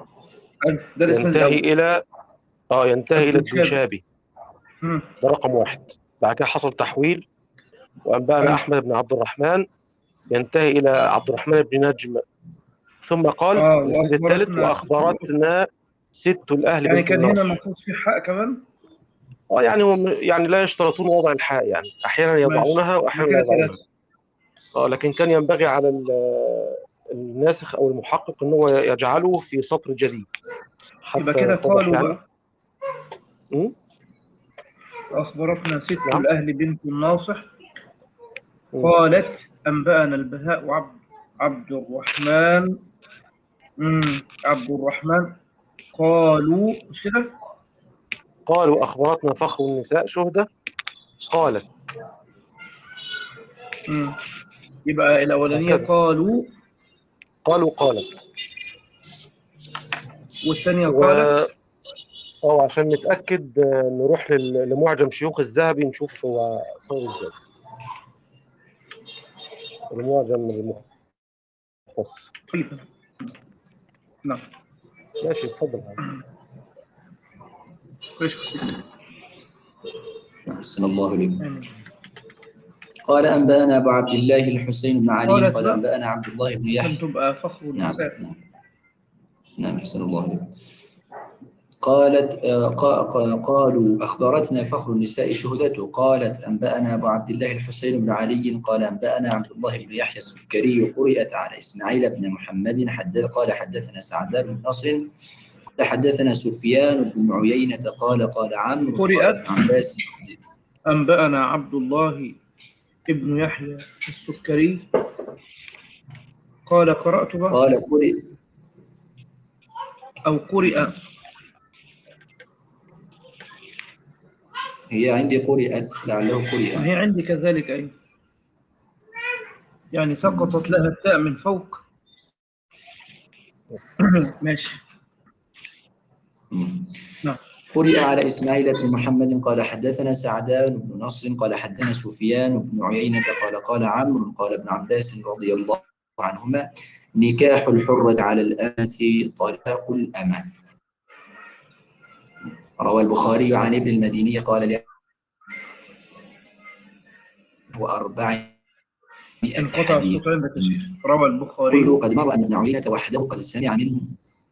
ينتهي إلى الدوشابي ده رقم 1 بعد كده حصل تحويل وأنبأنا أحمد بن عبد الرحمن ينتهي إلى عبد الرحمن بن نجم ثم قال الإسناد الثالث وأخبرتنا ست الأهل يعني بنت كان الناصر. هنا المفروض في حق كمان يعني هم يعني لا يشترطون وضع الحاء يعني أحيانا يضعونها وأحيانا لا يضعونها. لكن كان ينبغي على الناسخ أو المحقق إن هو يجعله في سطر جديد يبقى كده قالوا يعني. بقى أخبرتنا ست الأهل بنت الناصح قالت أنبأنا البهاء عبد الرحمن عبد الرحمن قالوا مش كده؟ قالوا أخبرتنا فخر النساء شهدة قالت. يبقى الأولانية قالت والثانية قالت. عشان نتأكد نروح لمعجم شيوخ الذهبي نشوف هو صار ازاي. المعجم المختص. نعم ماشي اتفضل. أحسن الله بكم. قال أنبأنا أبو عبد الله الحسين بن علي قال أنبأنا عبد الله بن يحيى. تبقى فخر النساء. نعم أحسن الله بكم. قالوا أخبرتنا فخر النساء شهدته قالت أنبأنا أبو عبد الله الحسين بن علي قال أنبأنا عبد الله بن يحيى السكري قرئت على إسماعيل بن محمد قال حدثنا سعدان بن نصر قال حدثنا سفيان بن عيينة قال عمرو قرئت عباس أنبأنا عبد الله ابن يحيى السكري قال قرأتها قال قرئ أو قرئ. هي عندي قرئت لعله قرئ. هي عندي كذلك أي يعني سقطت لها التاء من فوق. ماشي. نعم. قرئ على إسماعيل بن محمد قال حدثنا سعدان بن نصر قال حدثنا سفيان بن عيينة قال عمرو قال ابن عباس رضي الله عنهما نكاح الحرة على الآمة طلاق الأمة. روى البخاري عن ابن المديني قال لي 400 حديث. روى البخاري قد مر أن ابن عيينة وحده قد سمع منه.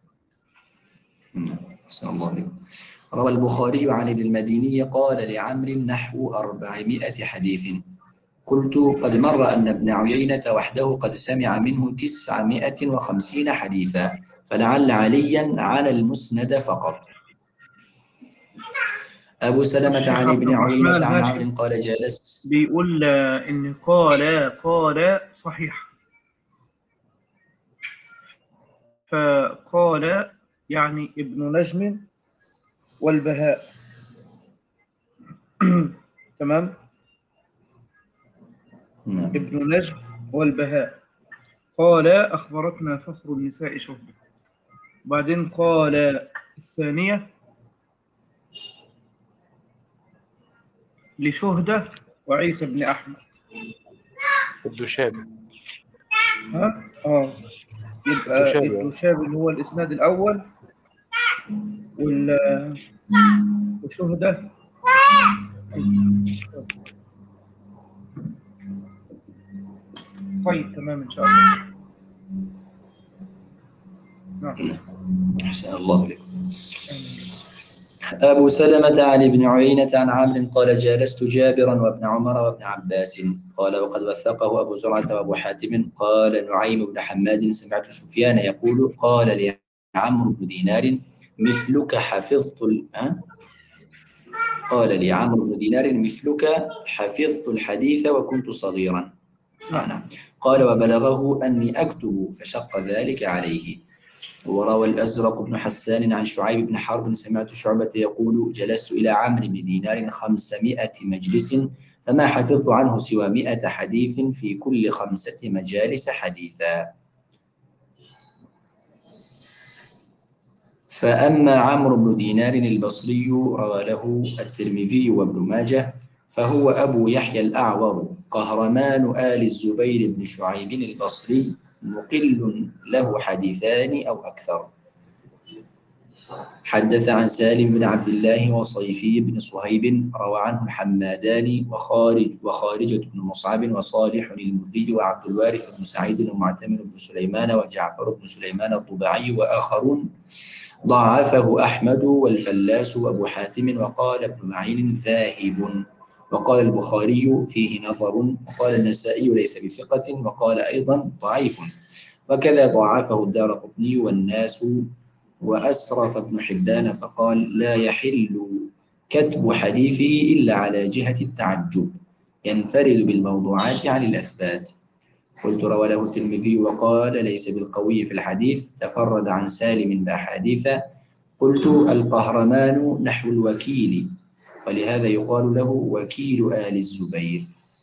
أحسن الله عليكم. روى البخاري عن ابن المديني قال لعمرو نحو 400 حديث. قلت قد مر أن ابن عيينة وحده قد سمع منه 950 حديثا فلعل عليا على المسند فقط. أبو سلمة عن ابن عيينة عن عمرو قال جالس بيقول إن قال صحيح فقال يعني ابن نجم والبهاء. تمام. ابن نجم والبهاء قال أخبرتنا فخر النساء شهدة. بعدين قال الثانية لشهدة وعيسى بن أحمد الدشابي. يبقى الدشابي اللي هو الإسناد الأول وشهدة طيب تمام إن شاء الله. أحسن الله عليكم. أبو سلمة عن ابن عيينة عن عمرو قال جالست جابرا وابن عمر وابن عباس قال وقد وثقه أبو زرعة وأبو حاتم قال نعيم بن حماد سمعت سفيان يقول قال لعمرو بن دينار مثلك حفظت قال لعمرو بن دينار مثلك حفظت الحديث وكنت صغيرا. قال وبلغه أني أكتب فشق ذلك عليه. وروى الأزرق بن حسان عن شعيب بن حرب سمعت شعبة يقول جلست إلى عمرو بن دينار 500 مجلس فما حفظت عنه سوى 100 حديث في كل 5 مجالس حديثا. فأما عمرو بن دينار البصري روى له الترمذي وابن ماجه فهو أبو يحيى الأعور قهرمان آل الزبير بن شعيب البصري مقل له حديثان أو أكثر. حدث عن سالم بن عبد الله وصيفي بن صهيب روى عنه الحمادان وخارجة بن مصعب وصالح المري وعبد الوارث بن سعيد ومعتمر بن سليمان وجعفر بن سليمان الطباعي وآخرون ضعفه أحمد والفلاس وأبو حاتم وقال ابن معين ذاهب وقال البخاري فيه نظر، وقال النسائي ليس بثقة، وقال أيضا ضعيف، وكذا ضعفه الدارقطني والناس، وأسرف ابن حبان فقال لا يحل كتب حديثه إلا على جهة التعجب، ينفرد بالموضوعات عن الأثبات. قلت روى له الترمذي وقال ليس بالقوي في الحديث، تفرد عن سالم بأحاديث. قلت القهرمان نحو الوكيل، ولهذا يقال له وكيل آل الزبير.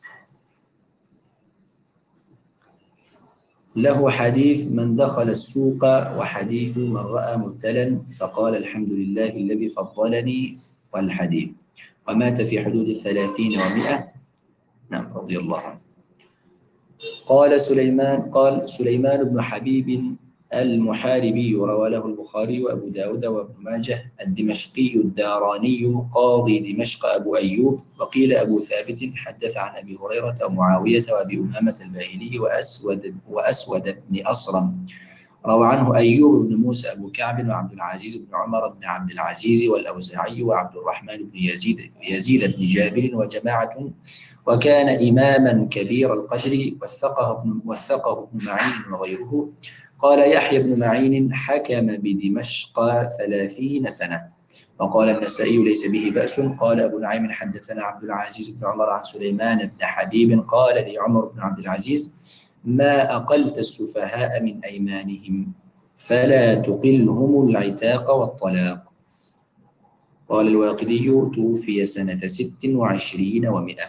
له حديث من دخل السوق، وحديث من رأى مبتلا فقال الحمد لله الذي فضلني، والحديث. ومات في حدود 30 و100. نعم رضي الله عنه. قال سليمان بن حبيب المحاربي روى له البخاري وأبو داود وابن ماجه، الدمشقي الداراني قاضي دمشق أبو أيوب، وقيل أبو ثابت، حدث عن أبي هريرة ومعاوية وأبي أمامة الباهلي وأسود بن أصرم. روى عنه أيوب بن موسى أبو كعب وعبد العزيز بن عمر بن عبد العزيز والأوزاعي وعبد الرحمن بن يزيد بن جابر وجماعة، وكان إماما كبير القدر، وثقه ابن معين وغيره. قال يحيى بن معين حكم بدمشق 30 سنة. وقال النسائي ليس به بأس. قال أبو نعيم حدثنا عبد العزيز بن عمر عن سليمان بن حبيب قال لي عمر بن عبد العزيز ما أقلت السفهاء من أيمانهم، فلا تقلهم العتاق والطلاق. قال الواقدي توفي سنة 26 و100.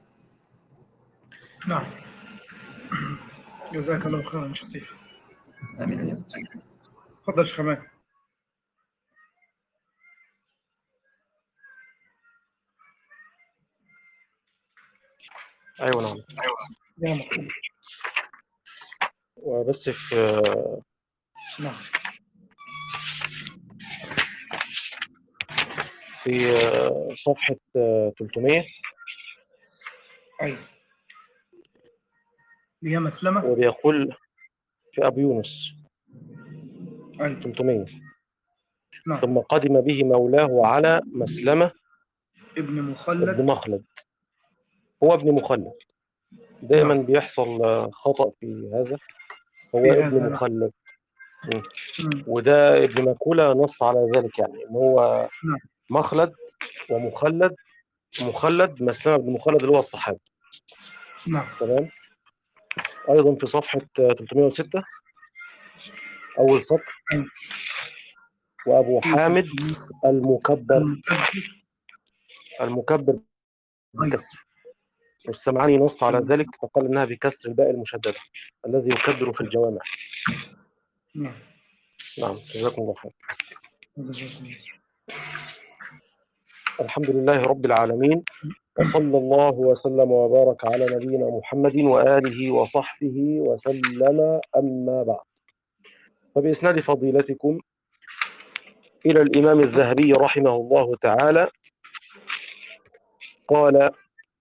نعم. جزاك الله خيرا شريف. آمين يا رب. تفضل شيخ حماد. ايوه نعم. يا مرحبا. وبس في نعم. في صفحة 300 أي هي مسلمة، وبيقول في أبو يونس أي 300. نعم. ثم قدم به مولاه على مسلمة ابن مخلد. ابن مخلد، هو ابن مخلد. دائما نعم. بيحصل خطأ في هذا، هو في ابن هذا مخلد. نعم. وده ابن مكولة نص على ذلك، يعني ان هو نعم. مخلد ومخلد. مخلد مسلمة بن مخلد اللي هو الصحابي. نعم. تمام. أيضا في صفحة 306 أول سطر أي. وأبو حامد المكبر بالكسر، والسمعاني نص على ذلك فقال إنها بكسر الباء المشددة الذي يكبر في الجوامع. نعم. نعم جزاكم الله خير. الحمد لله رب العالمين، وصلى الله وسلم وبارك على نبينا محمد وآله وصحبه وسلم، أما بعد. فبإسناد فضيلتكم إلى الإمام الذهبي رحمه الله تعالى قال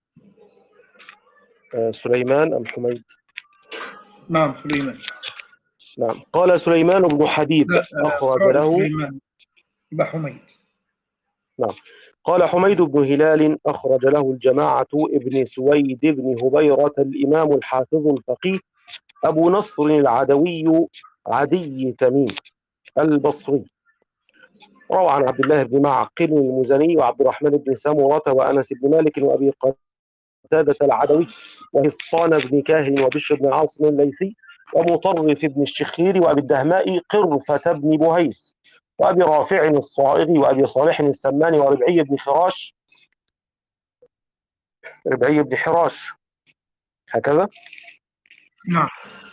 سليمان أم حميد؟ نعم سليمان. نعم. قال سليمان بن حبيب أخرج له حميد. نعم. قال حميد بن هلال أخرج له الجماعة ابن سويد بن هبيرة الإمام الحافظ الفقيه أبو نصر العدوي عدي تميم البصري. روى عن عبد الله بن معقل المزني وعبد الرحمن بن سمرة وأنس بن مالك وأبي قتادة العدوي وهصان بن كاهن وبشر بن عاصم الليثي ومطرف بن الشخير وأبي الدهماء قرفة بن بهيس وأبي رافع الصائغي وأبي صالح السمان وربعي بن حراش هكذا. نعم.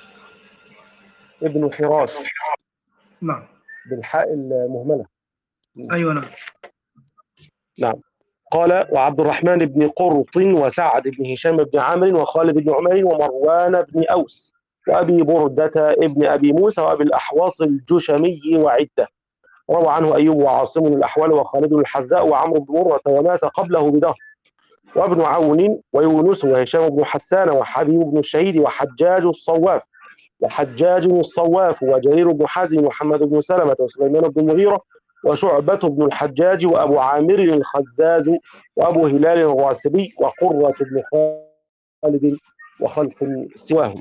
ابن حراش. نعم. بالحاء المهملة. أيوة نعم. نعم. قال وعبد الرحمن بن قرط وسعد بن هشام بن عامر وخالد بن عمير ومروان بن أوس وأبي بردة ابن أبي موسى وأبي الأحواص الجشمي وعدة. روى عنه أيوب وعاصم الأحوال وخالد الحذاء وعمرو بن مرة ومات قبله بدهر وابن عون ويونس وهشام بن حسان وحبيب بن الشهيد وحجاج الصواف وجرير بن حازم ومحمد بن سلمة وسليمان بن المغيرة وشعبة بن الحجاج وأبو عامر الخزاز وأبو هلال الراسبي وقرة بن خالد وخلق سواهم.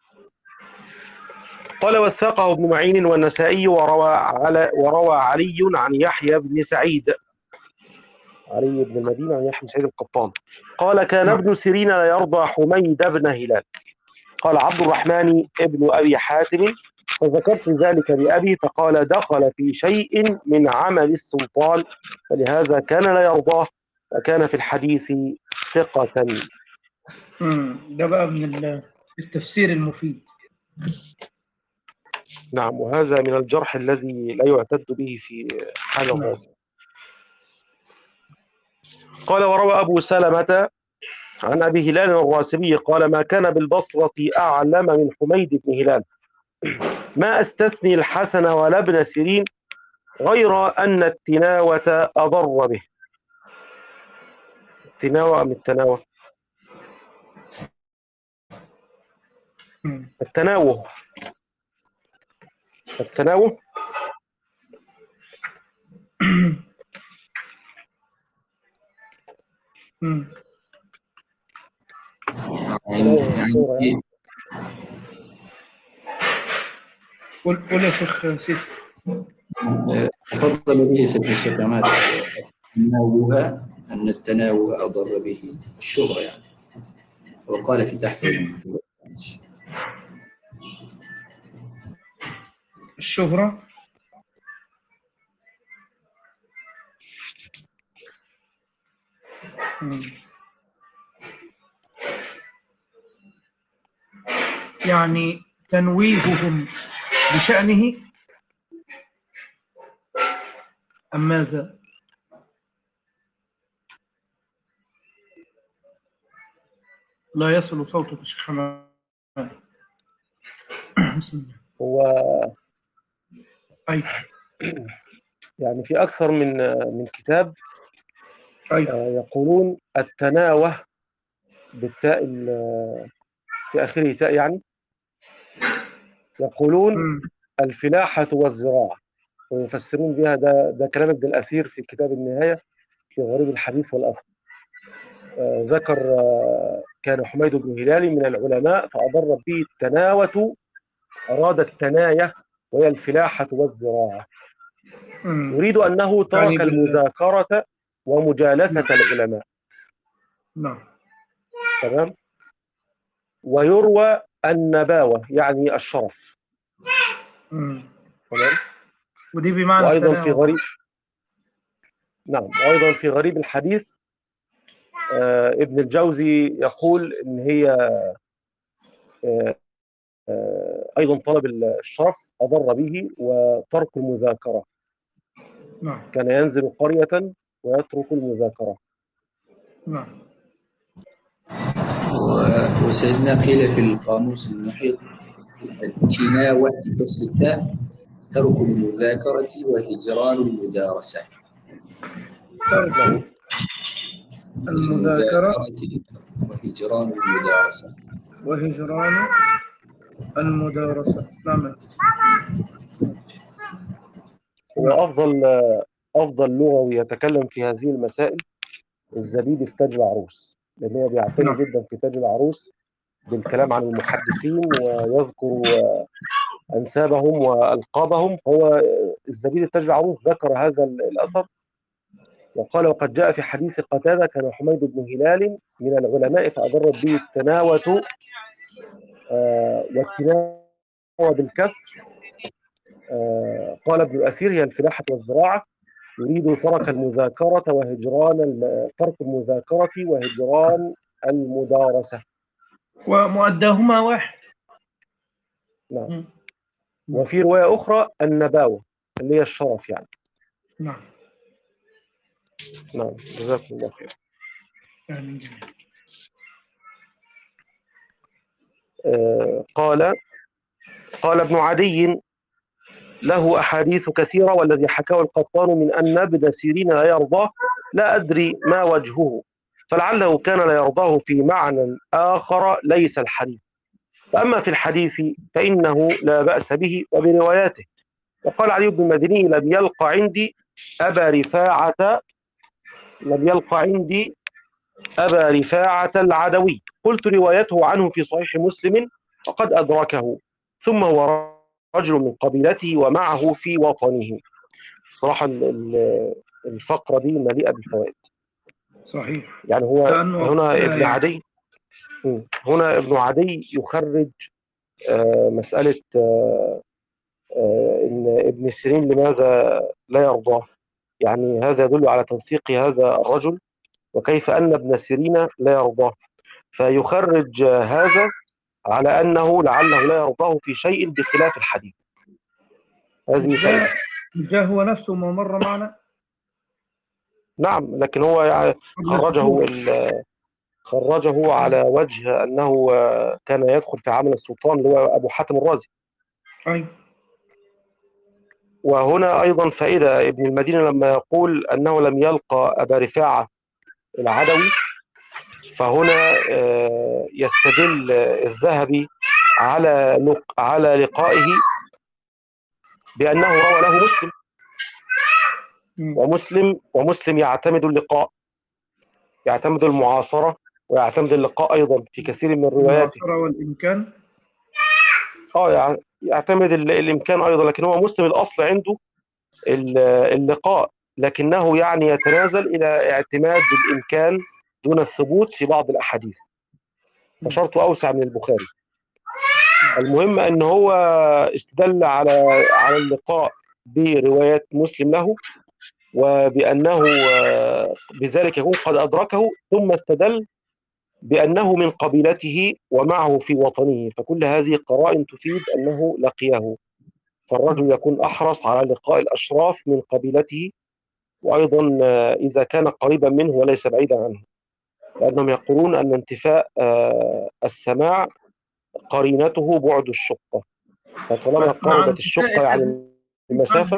قال وثقه ابن معين والنسائي وروى علي عن يحيى بن سعيد، علي بن المدينة عن يحيى بن سعيد القطان قال كان ابن سيرين لا يرضى حميد بن هلال. قال عبد الرحمن ابن أبي حاتم فذكرت ذلك لأبي فقال دخل في شيء من عمل السلطان فلهذا كان لا يرضاه وكان في الحديث ثقة. ده بقى من التفسير المفيد. نعم، وهذا من الجرح الذي لا يعتد به في حال الرجل. قال وروى أبو سلمة عن أبي هلال الراسبي قال ما كان بالبصرة أعلم من حميد بن هلال، ما أستثني الحسن ولا ابن سيرين غير أن التناوة أضر به. التناوة أم التناوة؟ التناوه. التناوه قول يا شيخ سيف. تفضل به سيد الشيخ عماد. تناوها أن التناوه أضر به الشهرة يعني، وقال في تحت الشهرة. يعني تنويههم بشأنه أم ماذا؟ لا يصل صوتك يا شيخ حماد. بسم الله. هو أي يعني في أكثر من كتاب يقولون التناوه بالتاء في آخره تاء، يعني يقولون الفلاحة والزراعة ويفسرون بها. ده كلام ابن الأثير في كتاب النهاية في غريب الحديث والأثر. ذكر كان حميد بن هلال من العلماء فأضر به التناوة، أراد التناية وهي الفلاحة والزراعة، يريد أنه ترك المذاكرة ومجالسة العلماء. نعم تمام. ويروى النباوة يعني الشرف. تمام. ودي بمعنى وأيضا في غريب، نعم، وأيضا في غريب الحديث ابن الجوزي يقول إن هي أيضا طلب الشرف أضر به وترك المذاكرة. نعم. كان ينزل قرية ويترك المذاكرة. نعم. وسيدنا قيل في القاموس المحيط التناوة بكسر التاء ترك المذاكرة وهجران المدارسة. ترك المذاكرة وهجران المدارسة. وهجران المدارسة. نعم. هو أفضل لغوي يتكلم في هذه المسائل الزبيدي في تاج العروس، لأن هو بيعتني جدا في تاج العروس بالكلام عن المحدثين ويذكر أنسابهم وألقابهم. هو الزبيدي في تاج العروس ذكر هذا الأثر وقال وقد جاء في حديث قتادة كان حميد بن هلال من العلماء فأضرت به التناوة والتناوة بالكسر. قال ابن الأثير هي الفلاحة والزراعة، يريد ترك المذاكرة ترك المذاكرة وهجران المدارسة، ومؤداهما واحد. نعم. وفي رواية أخرى النباوة اللي هي الشرف يعني. نعم. نعم، جزاكم الله خير. قال ابن عدي له أحاديث كثيرة والذي حكاه القطان من أن ابن سيرين لا يرضاه لا أدري ما وجهه، فلعله كان لا يرضاه في معنى آخر ليس الحديث، فأما في الحديث فإنه لا بأس به وبرواياته. وقال علي بن المديني لم يلق عندي أبا رفاعة لم يلقى عندي أبا رفاعة العدوي، قلت روايته عنه في صحيح مسلم وقد أدركه، ثم هو رجل من قبيلته ومعه في وطنه. الصراحة الفقرة دي مليئة بالفوائد. صحيح. يعني هو هنا ابن عدي، هنا ابن عدي يخرج مسألة إن ابن سيرين لماذا لا يرضاه. يعني هذا يدل على توثيق هذا الرجل وكيف أن ابن سيرين لا يرضاه، فيخرج هذا على أنه لعله لا يرضاه في شيء بخلاف الحديث. هذه مش ده هو نفسه ما مر معنا؟ نعم، لكن هو يعني خرجه على وجه أنه كان يدخل في عمل السلطان اللي هو أبو حاتم الرازي. أي. وهنا أيضا فائدة، ابن المدينة لما يقول أنه لم يلقى أبا رفاعة العدوي، فهنا يستدل الذهبي على لقائه بأنه روى له مسلم، ومسلم يعتمد اللقاء، يعتمد المعاصرة ويعتمد اللقاء أيضا في كثير من رواياته. المعاصرة والإمكان. يعتمد الإمكان أيضا، لكن هو مسلم الأصل عنده اللقاء، لكنه يعني يتنازل إلى اعتماد الإمكان دون الثبوت في بعض الأحاديث، فشرطه أوسع من البخاري. المهم أن هو استدل على اللقاء بروايات مسلم له، وبأنه بذلك يكون قد أدركه، ثم استدل بأنه من قبيلته ومعه في وطنه، فكل هذه قرائن تفيد أنه لقيه، فالرجل يكون أحرص على لقاء الأشراف من قبيلته، وأيضا إذا كان قريبا منه وليس بعيدا عنه، لأنهم يقولون أن انتفاء السماع قرينته بعد الشقة، فطالما قربت الشقة يعني المسافة.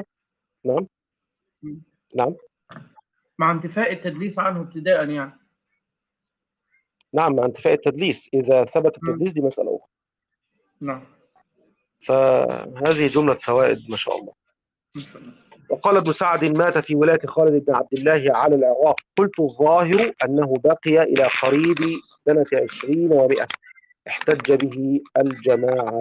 نعم مع انتفاء التدليس عنه ابتداء يعني. نعم، مع انتفاء التدليس، إذا ثبت التدليس دي مسألة أخرى. نعم. فهذه جملة فوائد ما شاء الله. وقال ابن سعد مات في ولاية خالد بن عبد الله على العراق، قلت الظاهر أنه بقي إلى قريب سنة 20 و100، احتج به الجماعة.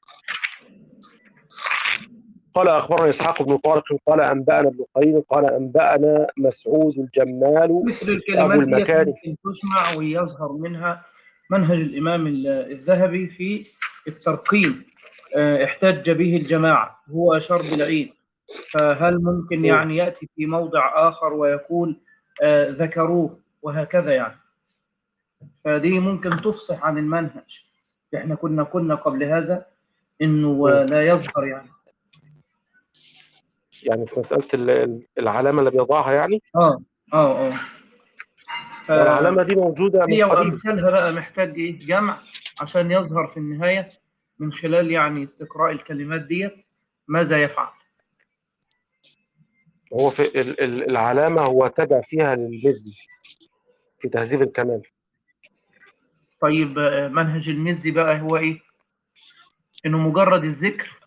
قال أخبرنا إسحاق بن طارق قال أنبأنا ابن قرين قال أنبأنا مسعود الجمال مثل الكلمات دي ممكن تسمع ويظهر منها منهج الإمام الذهبي في الترقيم. احتج به الجماعة، هو أشار بالعين، فهل ممكن يعني يأتي في موضع آخر ويقول ذكروه وهكذا يعني؟ فدي ممكن تفصح عن المنهج. احنا كنا قبل هذا انه لا يظهر يعني في مسألة العلامة اللي بيضعها يعني. العلامة دي موجودة هي وأمثالها بقى محتاج ايه جمع عشان يظهر في النهاية من خلال يعني استقراء الكلمات ديت ماذا يفعل. هو في العلامة هو تابع فيها للمزي في تهذيب الكمال. طيب منهج المزي بقى هو ايه؟ انه مجرد الذكر.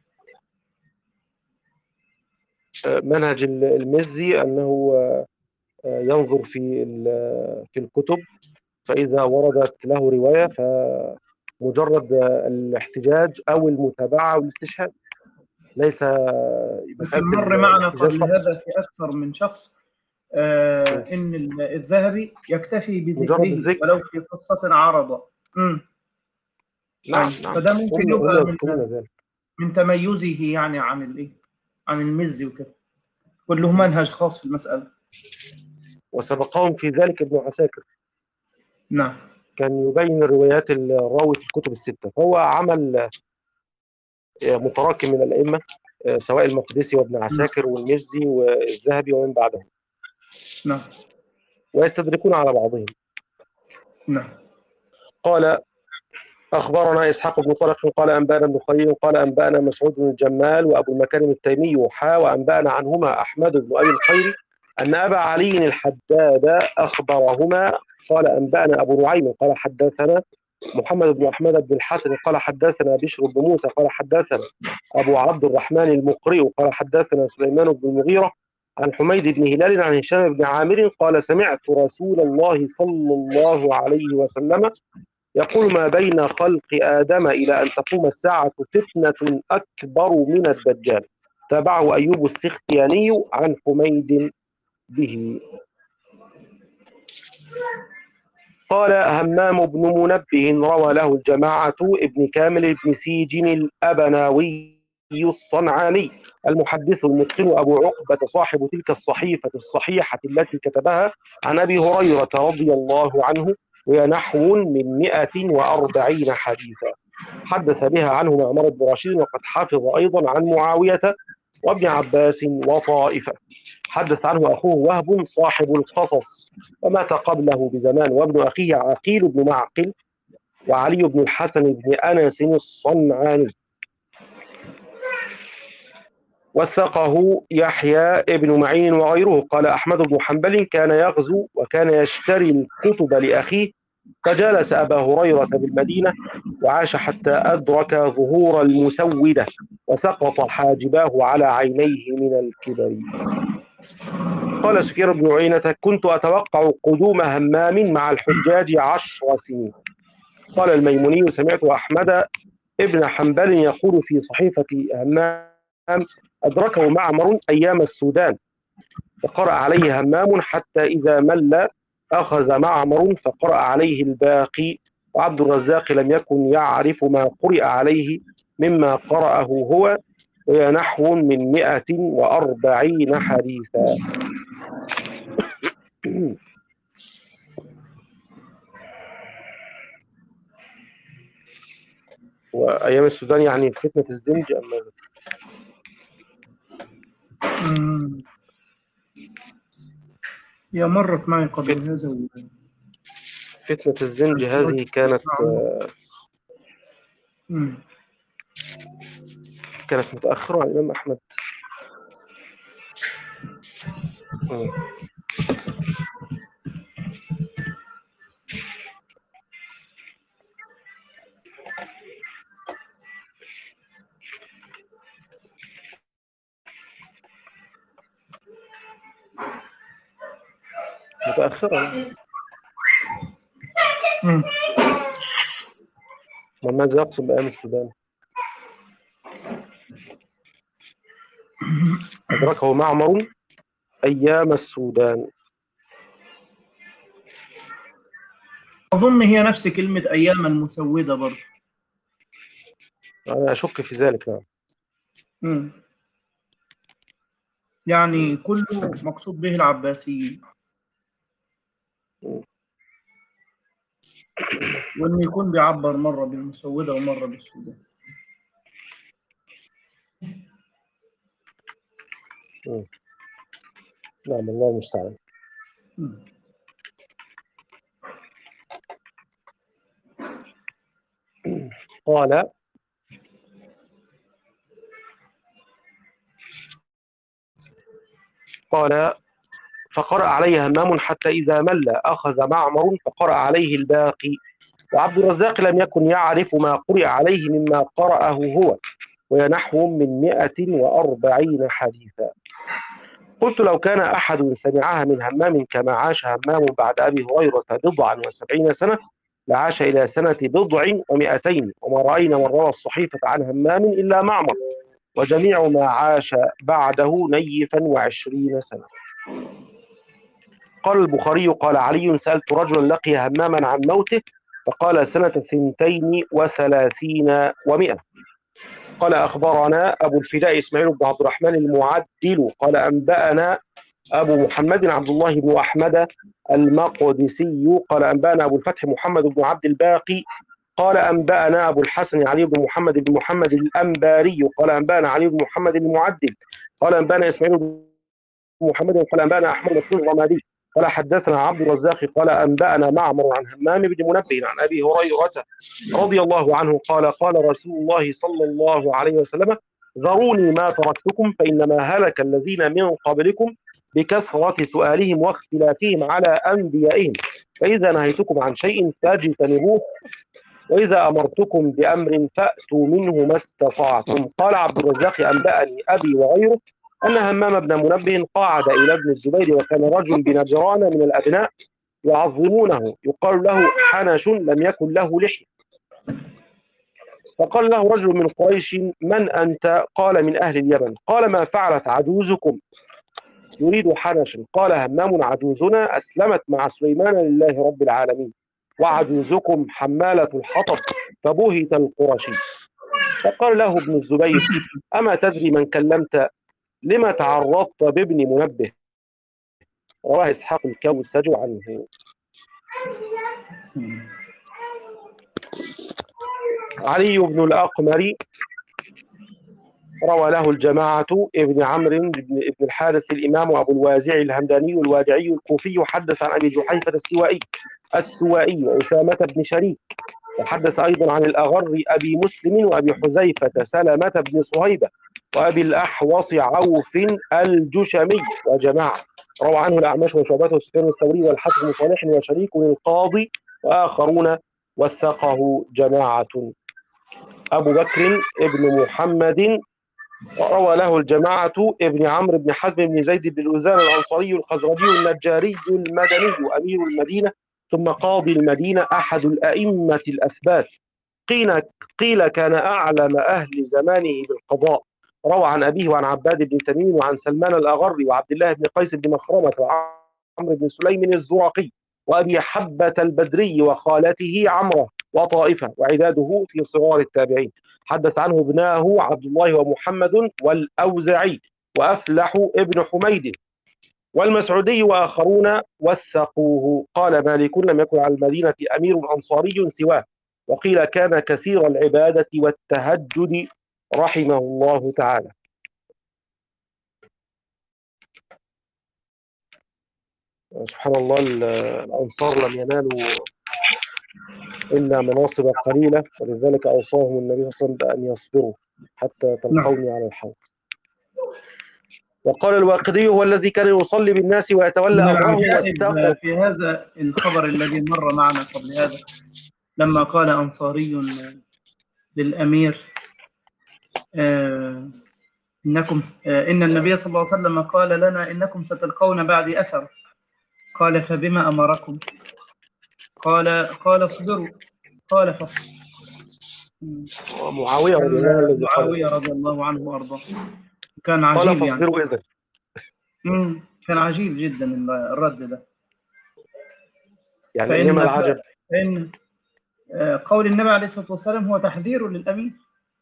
منهج المزي انه ينظر في الكتب، فاذا وردت له روايه فمجرد الاحتجاج او المتابعه والاستشهاد، ليس مر معنا قبل هذا في اكثر من شخص ان الذهبي يكتفي بذكره ولو في قصه عرضه. نعم. فده ممكن يبقى من تميزه يعني عن المزي وكده، كله منهج خاص في المسألة. وسبقهم في ذلك ابن عساكر. نعم. كان يبين روايات الراوي في الكتب الستة، فهو عمل متراكم من الأئمة سواء المقدسي وابن عساكر والمزي والذهبي ومن بعدهم. نعم. ويستدركون على بعضهم. نعم. قال أخبرنا إسحاق بن طارق قال أنبأنا ابن خليل قال أنبأنا مسعود بن الجمال وأبو المكارم التيمي وأنبأنا عنهما أحمد بن أبي الخير أن أبا علي الحداد أخبرهما قال أنبأنا أبو نعيم قال حدثنا محمد بن أحمد بن الحسن قال حدثنا بشر بن موسى قال حدثنا أبو عبد الرحمن المقري قال حدثنا سليمان بن المغيرة عن حميد بن هلال عن هشام بن عامر قال سمعت رسول الله صلى الله عليه وسلم يقول ما بين خلق آدم إلى أن تقوم الساعة فتنة أكبر من الدجال. تابعه أيوب السختياني عن حميد به. قال همام بن منبه روى له الجماعة ابن كامل بن سيجن الأبناوي الصنعاني المحدث المتقن أبو عقبة صاحب تلك الصحيفة الصحيحة التي كتبها عن أبي هريرة رضي الله عنه، وهي نحو من 140 حديثا. حدث بها عنه معمر بن رشيد، وقد حفظ أيضا عن معاوية وابن عباس وطائفة. حدث عنه أخوه وهب صاحب القصص ومات قبله بزمان، وابن أخيه عقيل بن معقل وعلي بن الحسن بن أنس الصنعاني. وثقه يحيى ابن معين وغيره. قال أحمد بن حنبل كان يغزو وكان يشتري الكتب لأخيه، فجالس أبا هريرة بالمدينة وعاش حتى أدرك ظهور المسودة وسقط حاجباه على عينيه من الكبر. قال سفيان بن عيينة كنت أتوقع قدوم همام مع الحجاج 10 سنين. قال الميموني سمعت أحمد ابن حنبل يقول في صحيفة همام أدركه معمر أيام السودان، فقرأ عليه همام حتى إذا مل أخذ معمر فقرأ عليه الباقي، وعبد الرزاق لم يكن يعرف ما قرئ عليه مما قرأه هو، وهي نحو من 140 حديثا. وأيام السودان يعني فتنة الزنج أم هي مرت معي قبل هذا. فتنة الزنج هذه كانت متأخرة عن الإمام أحمد. متأخرة. وماذا يقصد بأيام السودان؟ أدركه معمر أيام السودان. أظن هي نفس كلمة أيام المسودة برضه. أنا أشك في ذلك. نعم. يعني كله مقصود به العباسيين، وإنه يكون بيعبر مرة بالمسودة ومرة بالسودان. نعم، الله المستعان. قال فقرأ عليه همام حتى إذا مل أخذ معمر فقرأ عليه الباقي، وعبد الرزاق لم يكن يعرف ما قرئ عليه مما قرأه هو، وهي نحو من 140 حديثا. قلت لو كان أحد سمعها من همام كما عاش همام بعد أبي هريرة 70 سنة لعاش إلى سنة 200، وما رأينا من روى الصحيفة عن همام إلا معمر، وجميع ما عاش بعده نيفا 20 سنة. قال البخاري قال علي سألت رجلا لقي هماما عن موته فقال سنة 32 و100. قال أخبرنا أبو الفداء إسماعيل بن عبد الرحمن المعدل قال أنبأنا أبو محمد عبد الله بن أحمد المقدسي قال أنبأنا أبو الفتح محمد بن عبد الباقي قال أنبأنا أبو الحسن علي بن محمد الأنباري قال أنبأنا علي بن محمد المعدل قال أنبأنا إسماعيل بن محمد قال أنبأنا أحمد بن الرمادي قال حدثنا عبد الرزاق قال أنبأنا معمر عن همام بن منبه عن أبي هريرة رضي الله عنه قال قال رسول الله صلى الله عليه وسلم ذروني ما تركتكم فإنما هلك الذين من قبلكم بكثرة سؤالهم واختلافهم على أنبيائهم، فإذا نهيتكم عن شيء فاجتنبوه، وإذا أمرتكم بأمر فأتوا منه ما استطعتم. قال عبد الرزاق أنبأني أبي وغيره أن همام بن منبه قاعد إلى ابن الزبير، وكان رجل بنجران من الأبناء يعظمونه يقال له حنش لم يكن له لحية. فقال له رجل من قريش: من أنت؟ قال: من أهل اليمن. قال: ما فعلت عجوزكم؟ يريد حنش. قال همام: عجوزنا أسلمت مع سليمان لله رب العالمين، وعجوزكم حمالة الحطب. فبهت القرشي. فقال له ابن الزبير: أما تدري من كلمت؟ لما تعرضت بابن منبه؟ رواه إسحاق الكوسج عنه. علي بن الأقمر روى له الجماعة: ابن عمرو بن الحارث الإمام أبو الوازع الهمداني الوادعي الكوفي، حدث عن أبي جحيفة السوائي وأسامة بن شريك، وحدث أيضا عن الأغر أبي مسلم وأبي حذيفة سلمة بن صهيبة وأبي الأحوص عوف الجشمي وجماعة. روى عنه الأعمش وشعبة وسفيان الثوري والحسن بن صالح وشريك القاضي وآخرون، وثقه جماعة. أبو بكر ابن محمد روى له الجماعة: ابن عمرو بن حزم بن زيد بن الأذان الأنصاري الخزرجي النجاري المدني أمير المدينة ثم قاضي المدينة، أحد الأئمة الأثبات، قيل كان أعلم أهل زمانه بالقضاء. روى عن أبيه وعن عباد بن تميم وعن سلمان الأغر وعبد الله بن قيس بن مخرمة وعمرو بن سليم الزرقي وأبي حبة البدري وخالته عمرة وطائفة، وعداده في صغار التابعين. حدث عنه ابناه عبد الله ومحمد والأوزعي وأفلح ابن حميد والمسعودي وآخرون، وثقوه. قال مالك: لم يكن على المدينة أمير أنصاري سواه، وقيل كان كثير العبادة والتهجد رحمه الله تعالى. سبحان الله، الأنصار لم ينالوا إلا مناصب قليلة، ولذلك أوصاهم النبي صلى الله عليه وسلم بأن يصبروا حتى تلقوني على الحوض. وقال الواقدي: هو الذي كان يصلي بالناس ويتولى أمرهم واستقبل. في هذا الخبر الذي مر معنا قبل هذا، لما قال أنصاري للأمير: إن النبي صلى الله عليه وسلم قال لنا: إنكم ستلقون بعدي أثر. قال: فبما أمركم؟ قال: اصبروا. قال: فاصبروا. معاوية رضي الله عنه وأرضاه كان عجيب يعني. كان عجيب جدا الرد ده. يعني إنما العجب فإن قول النبي عليه الصلاة والسلام هو تحذير للأمين،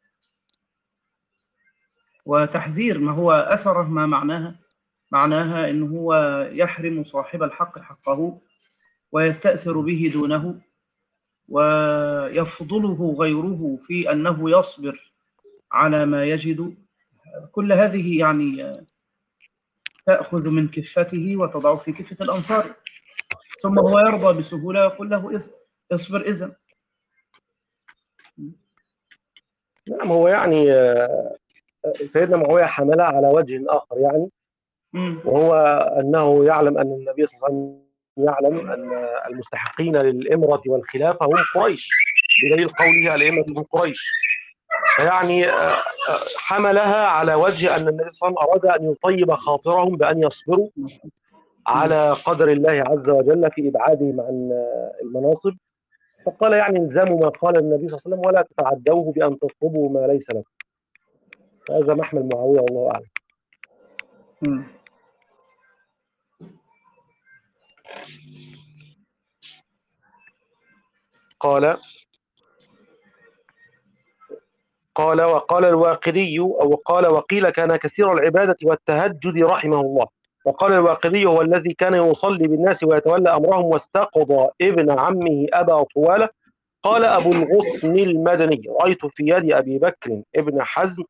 وتحذير ما هو أثره، ما معناها إنه هو يحرم صاحب الحق حقه ويستأثر به دونه، ويفضله غيره في أنه يصبر على ما يجد. كل هذه يعني تأخذ من كفته وتضع في كفة الأنصار، ثم هو يرضى بسهولة يقول له: اصبر إذن. نعم، هو يعني سيدنا معاوية حملها على وجه آخر يعني، وهو أنه يعلم أن النبي صلى الله عليه وسلم يعلم أن المستحقين للإمرة والخلافة هم قريش، بدليل قوله: الأئمة من قريش. فيعني حملها على وجه أن النبي صلى الله عليه وسلم أراد أن يطيب خاطرهم بأن يصبروا على قدر الله عز وجل في إبعادهم عن المناصب. فقال: يعني الزموا ما قال النبي صلى الله عليه وسلم ولا تتعدوه بأن تطلبوا ما ليس لكم. هذا محمل معاوية والله أعلم. وقال الواقدي وقيل كان كثير العبادة والتهجد رحمه الله. وقال الواقدي: هو الذي كان يصلي بالناس ويتولى أمرهم، واستقضى ابن عمه أبا طوالة. قال أبو الغصن المدني: رأيت في يد أبي بكر ابن حزم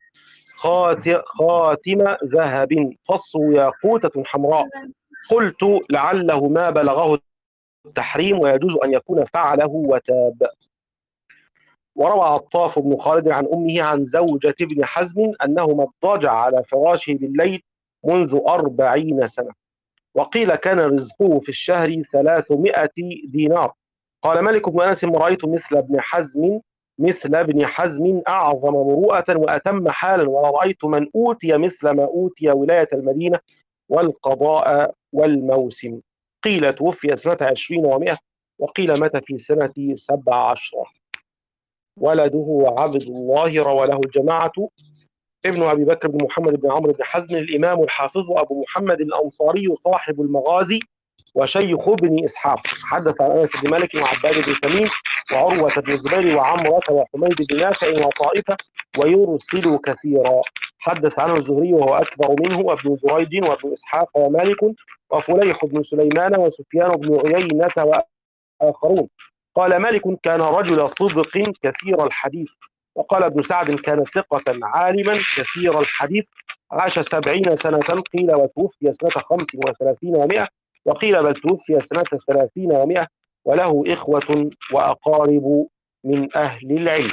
خاتم ذهب فصه ياقوتة حمراء، قلت: لعله ما بلغه التحريم ويجوز أن يكون فعله وتاب. وروى عطاف بن خالد عن أمه عن زوجة ابن حزم أنه ما اضطجع على فراشه بالليل منذ 40 سنة، وقيل كان رزقه في الشهر 300 دينار. قال مالك بن أنس: رأيت مثل ابن حزم مثل ابن حزم أعظم مروءة وأتم حالا، ولا رأيت من أوتي مثل ما أوتي ولاية المدينة والقضاء والموسم. قيل توفي سنة 20 و100، وقيل مات في سنة 17. ولده عبد الله، روى له الجماعة: ابن أبي بكر بن محمد بن عمرو بن حزم الإمام الحافظ أبو محمد الأنصاري صاحب المغازي وشيخ ابن إسحاق. حدث عن أنس بن مالك وعباد بن تميم وعروة بن الزبير وعمرة وحميد بن نافع وطائفة، ويرسل كثيرا. حدث عنه الزهري وهو أكثر منه، وابن جريج وابن إسحاق ومالك وفليح بن سليمان وسفيان بن عيينة وآخرون. قال مالك: كان رجل صدق كثير الحديث. وقال ابن سعد: كان ثقة عالما كثير الحديث، عاش 70 سنة. قيل وتوفي سنة 35 و100، وقيل بل توفي سنة 30 و100، وله إخوة وأقارب من أهل العلم.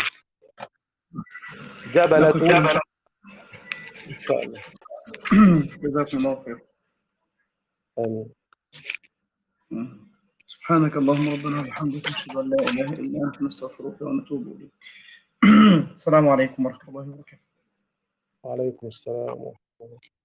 جبلة إن شاء الله. جزاكم الله خير. آمين. سبحانك اللهم ربنا وبحمدك، نشهد أن لا إله إلا أنت، نستغفرك ونتوب إليك. السلام عليكم ورحمة الله وبركاته. وعليكم السلام ورحمة الله.